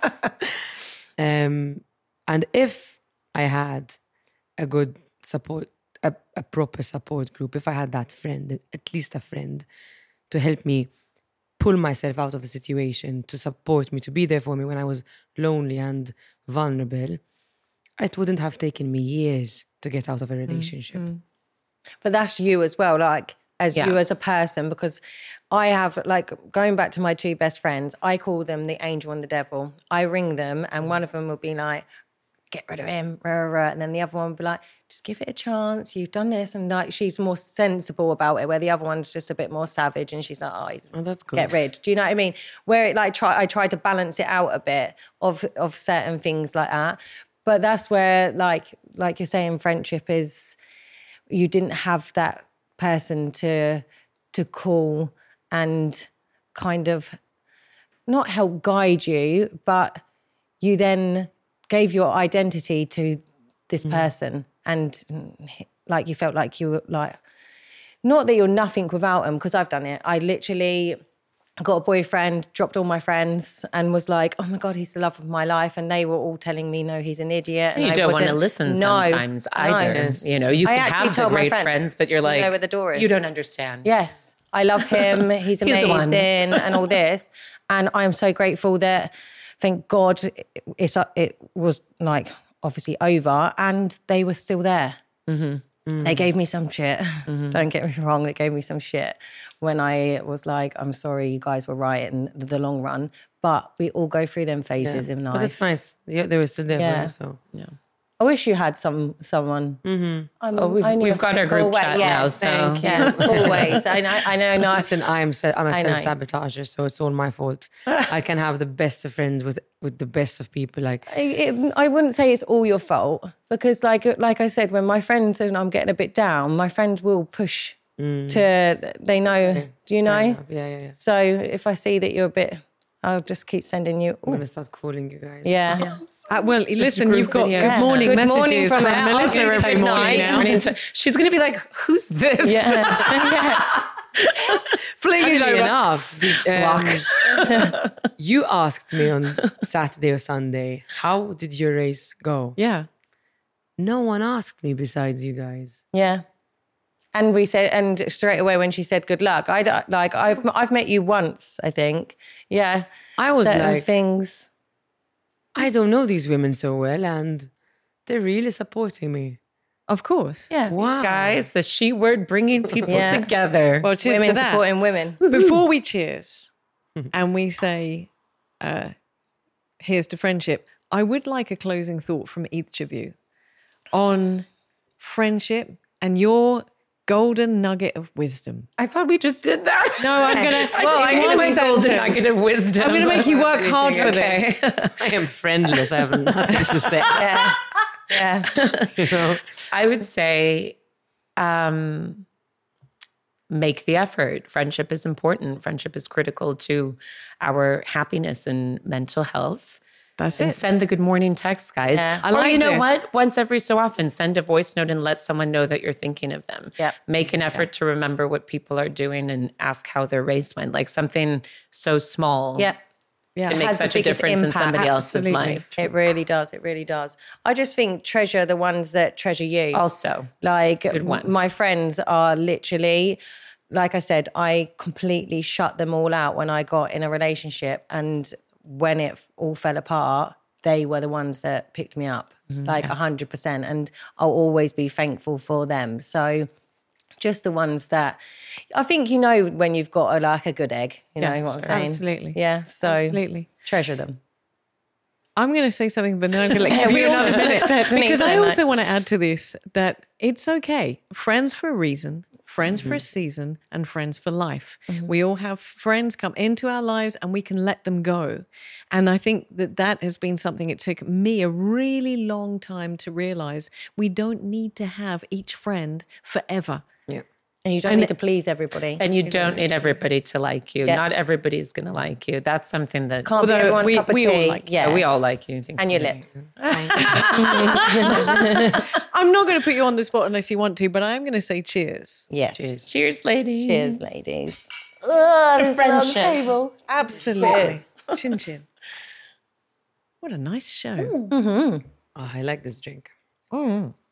Um, and if I had a good support, a, a proper support group, if I had that friend, at least a friend, to help me pull myself out of the situation, to support me, to be there for me when I was lonely and vulnerable, it wouldn't have taken me years to get out of a relationship. But that's you as well, like as Yeah. you as a person, because I have, like, going back to my two best friends, I call them the angel and the devil. I ring them and one of them will be like, get rid of him, rah, rah, rah. And then the other one will be like, just give it a chance, you've done this. And like she's more sensible about it, where the other one's just a bit more savage and she's like, oh, he's, Oh, that's good. get rid. Do you know what I mean? Where it like try I try to balance it out a bit of of certain things like that. But that's where, like like you're saying, friendship is, you didn't have that person to to call and kind of not help guide you, but you then gave your identity to this person, and like you felt like you were like, not that you're nothing without them, because I've done it. I literally got a boyfriend, dropped all my friends, and was like, oh my God, he's the love of my life. And they were all telling me, no, he's an idiot. And You I don't want to wouldn't- listen No, sometimes no. either. Yes. You know, you I can actually have the told my great friend, friends, but you're "You like, know where the door is." you don't understand. Yes, I love him. He's the one. amazing and all this. And I'm so grateful that, thank God, it's it was like obviously over and they were still there. Mm-hmm. Mm. They gave me some shit. Mm-hmm. Don't get me wrong. They gave me some shit when I was like, I'm sorry, you guys were right in the long run. But we all go through them phases in life. But it's nice. Yeah, they were still there Yeah. for you, so. Yeah. I wish you had some someone. Mm-hmm. I'm Oh, we've- only we've a got our fickle group way- chat yes, now, so- thank you. Yes, always. I know. I know. Not. Listen, I'm se- I'm a I know. self-sabotager, so it's all my fault. I can have the best of friends with with the best of people. Like, I, it, I wouldn't say it's all your fault, because like like I said, when my friends and I'm getting a bit down, my friends will push to, they know, do you know? yeah, yeah, yeah. So if I see that you're a bit, I'll just keep sending you. I'm gonna start calling you guys. Yeah. Uh, well, listen, group you've got video. good morning Good messages morning from, from her. Melissa I'll do every good morning night. now. Morning to- She's going to be like, who's this? Yeah. Funnily enough, did, um, you asked me on Saturday or Sunday, how did your race go? Yeah. No one asked me besides you guys. Yeah. And we said, and straight away when she said good luck, I don't- like I've I've met you once, I think. Yeah. I was Certain like, things. I don't know these women so well, and they're really supporting me. Of course. Yeah. Wow. Guys, the she word bringing people Yeah. together. Well, cheers Women to that. supporting women. Before we cheers and we say, uh, here's to friendship, I would like a closing thought from each of you on friendship and your golden nugget of wisdom. I thought we just did that. No, I'm gonna. Well, I'm Oh, gonna my make golden nugget of wisdom. I'm gonna make you work hard for this. I am friendless. I have nothing to say. Yeah. Yeah. You know? I would say um, make the effort. Friendship is important. Friendship is critical to our happiness and mental health. That's And it. send the good morning text, guys. Yeah. I or like you know this. what? Once every so often, send a voice note and let someone know that you're thinking of them. Yep. Make an effort to remember what people are doing and ask how their race went. Like something so small. Yeah. Yeah. Can make has the such a biggest difference in impact. somebody else's Absolutely. life. It really does. It really does. I just think treasure the ones that treasure you. Also, Like Good one. my friends are literally, like I said, I completely shut them all out when I got in a relationship. And when it all fell apart, they were the ones that picked me up, like a hundred percent. And I'll always be thankful for them. So just the ones that I think, you know, when you've got a, like a good egg, you know Yeah, what I'm sure. saying? Absolutely. Yeah. So Absolutely. treasure them. I'm going to say something, but then I'm going to Yeah, give we you all another just minute. think Because so, I like- also want to add to this that it's okay. Friends for a reason, friends for a season, and friends for life. We all have friends come into our lives and we can let them go. And I think that that has been something it took me a really long time to realize. We don't need to have each friend forever. Yeah. And you don't need to please everybody. and you don't need everybody to like you. Yeah. Not everybody's going to like you. That's something that Can't be Although everyone's we- cup of we all tea. like you. yeah. we all like you. Think And your you're lips. I'm not going to put you on the spot unless you want to, but I'm going to say cheers. Yes. Cheers. Cheers, ladies. Cheers, ladies. Ugh, friendship. Absolutely. Chin chin. What a nice show. Oh, I like this drink.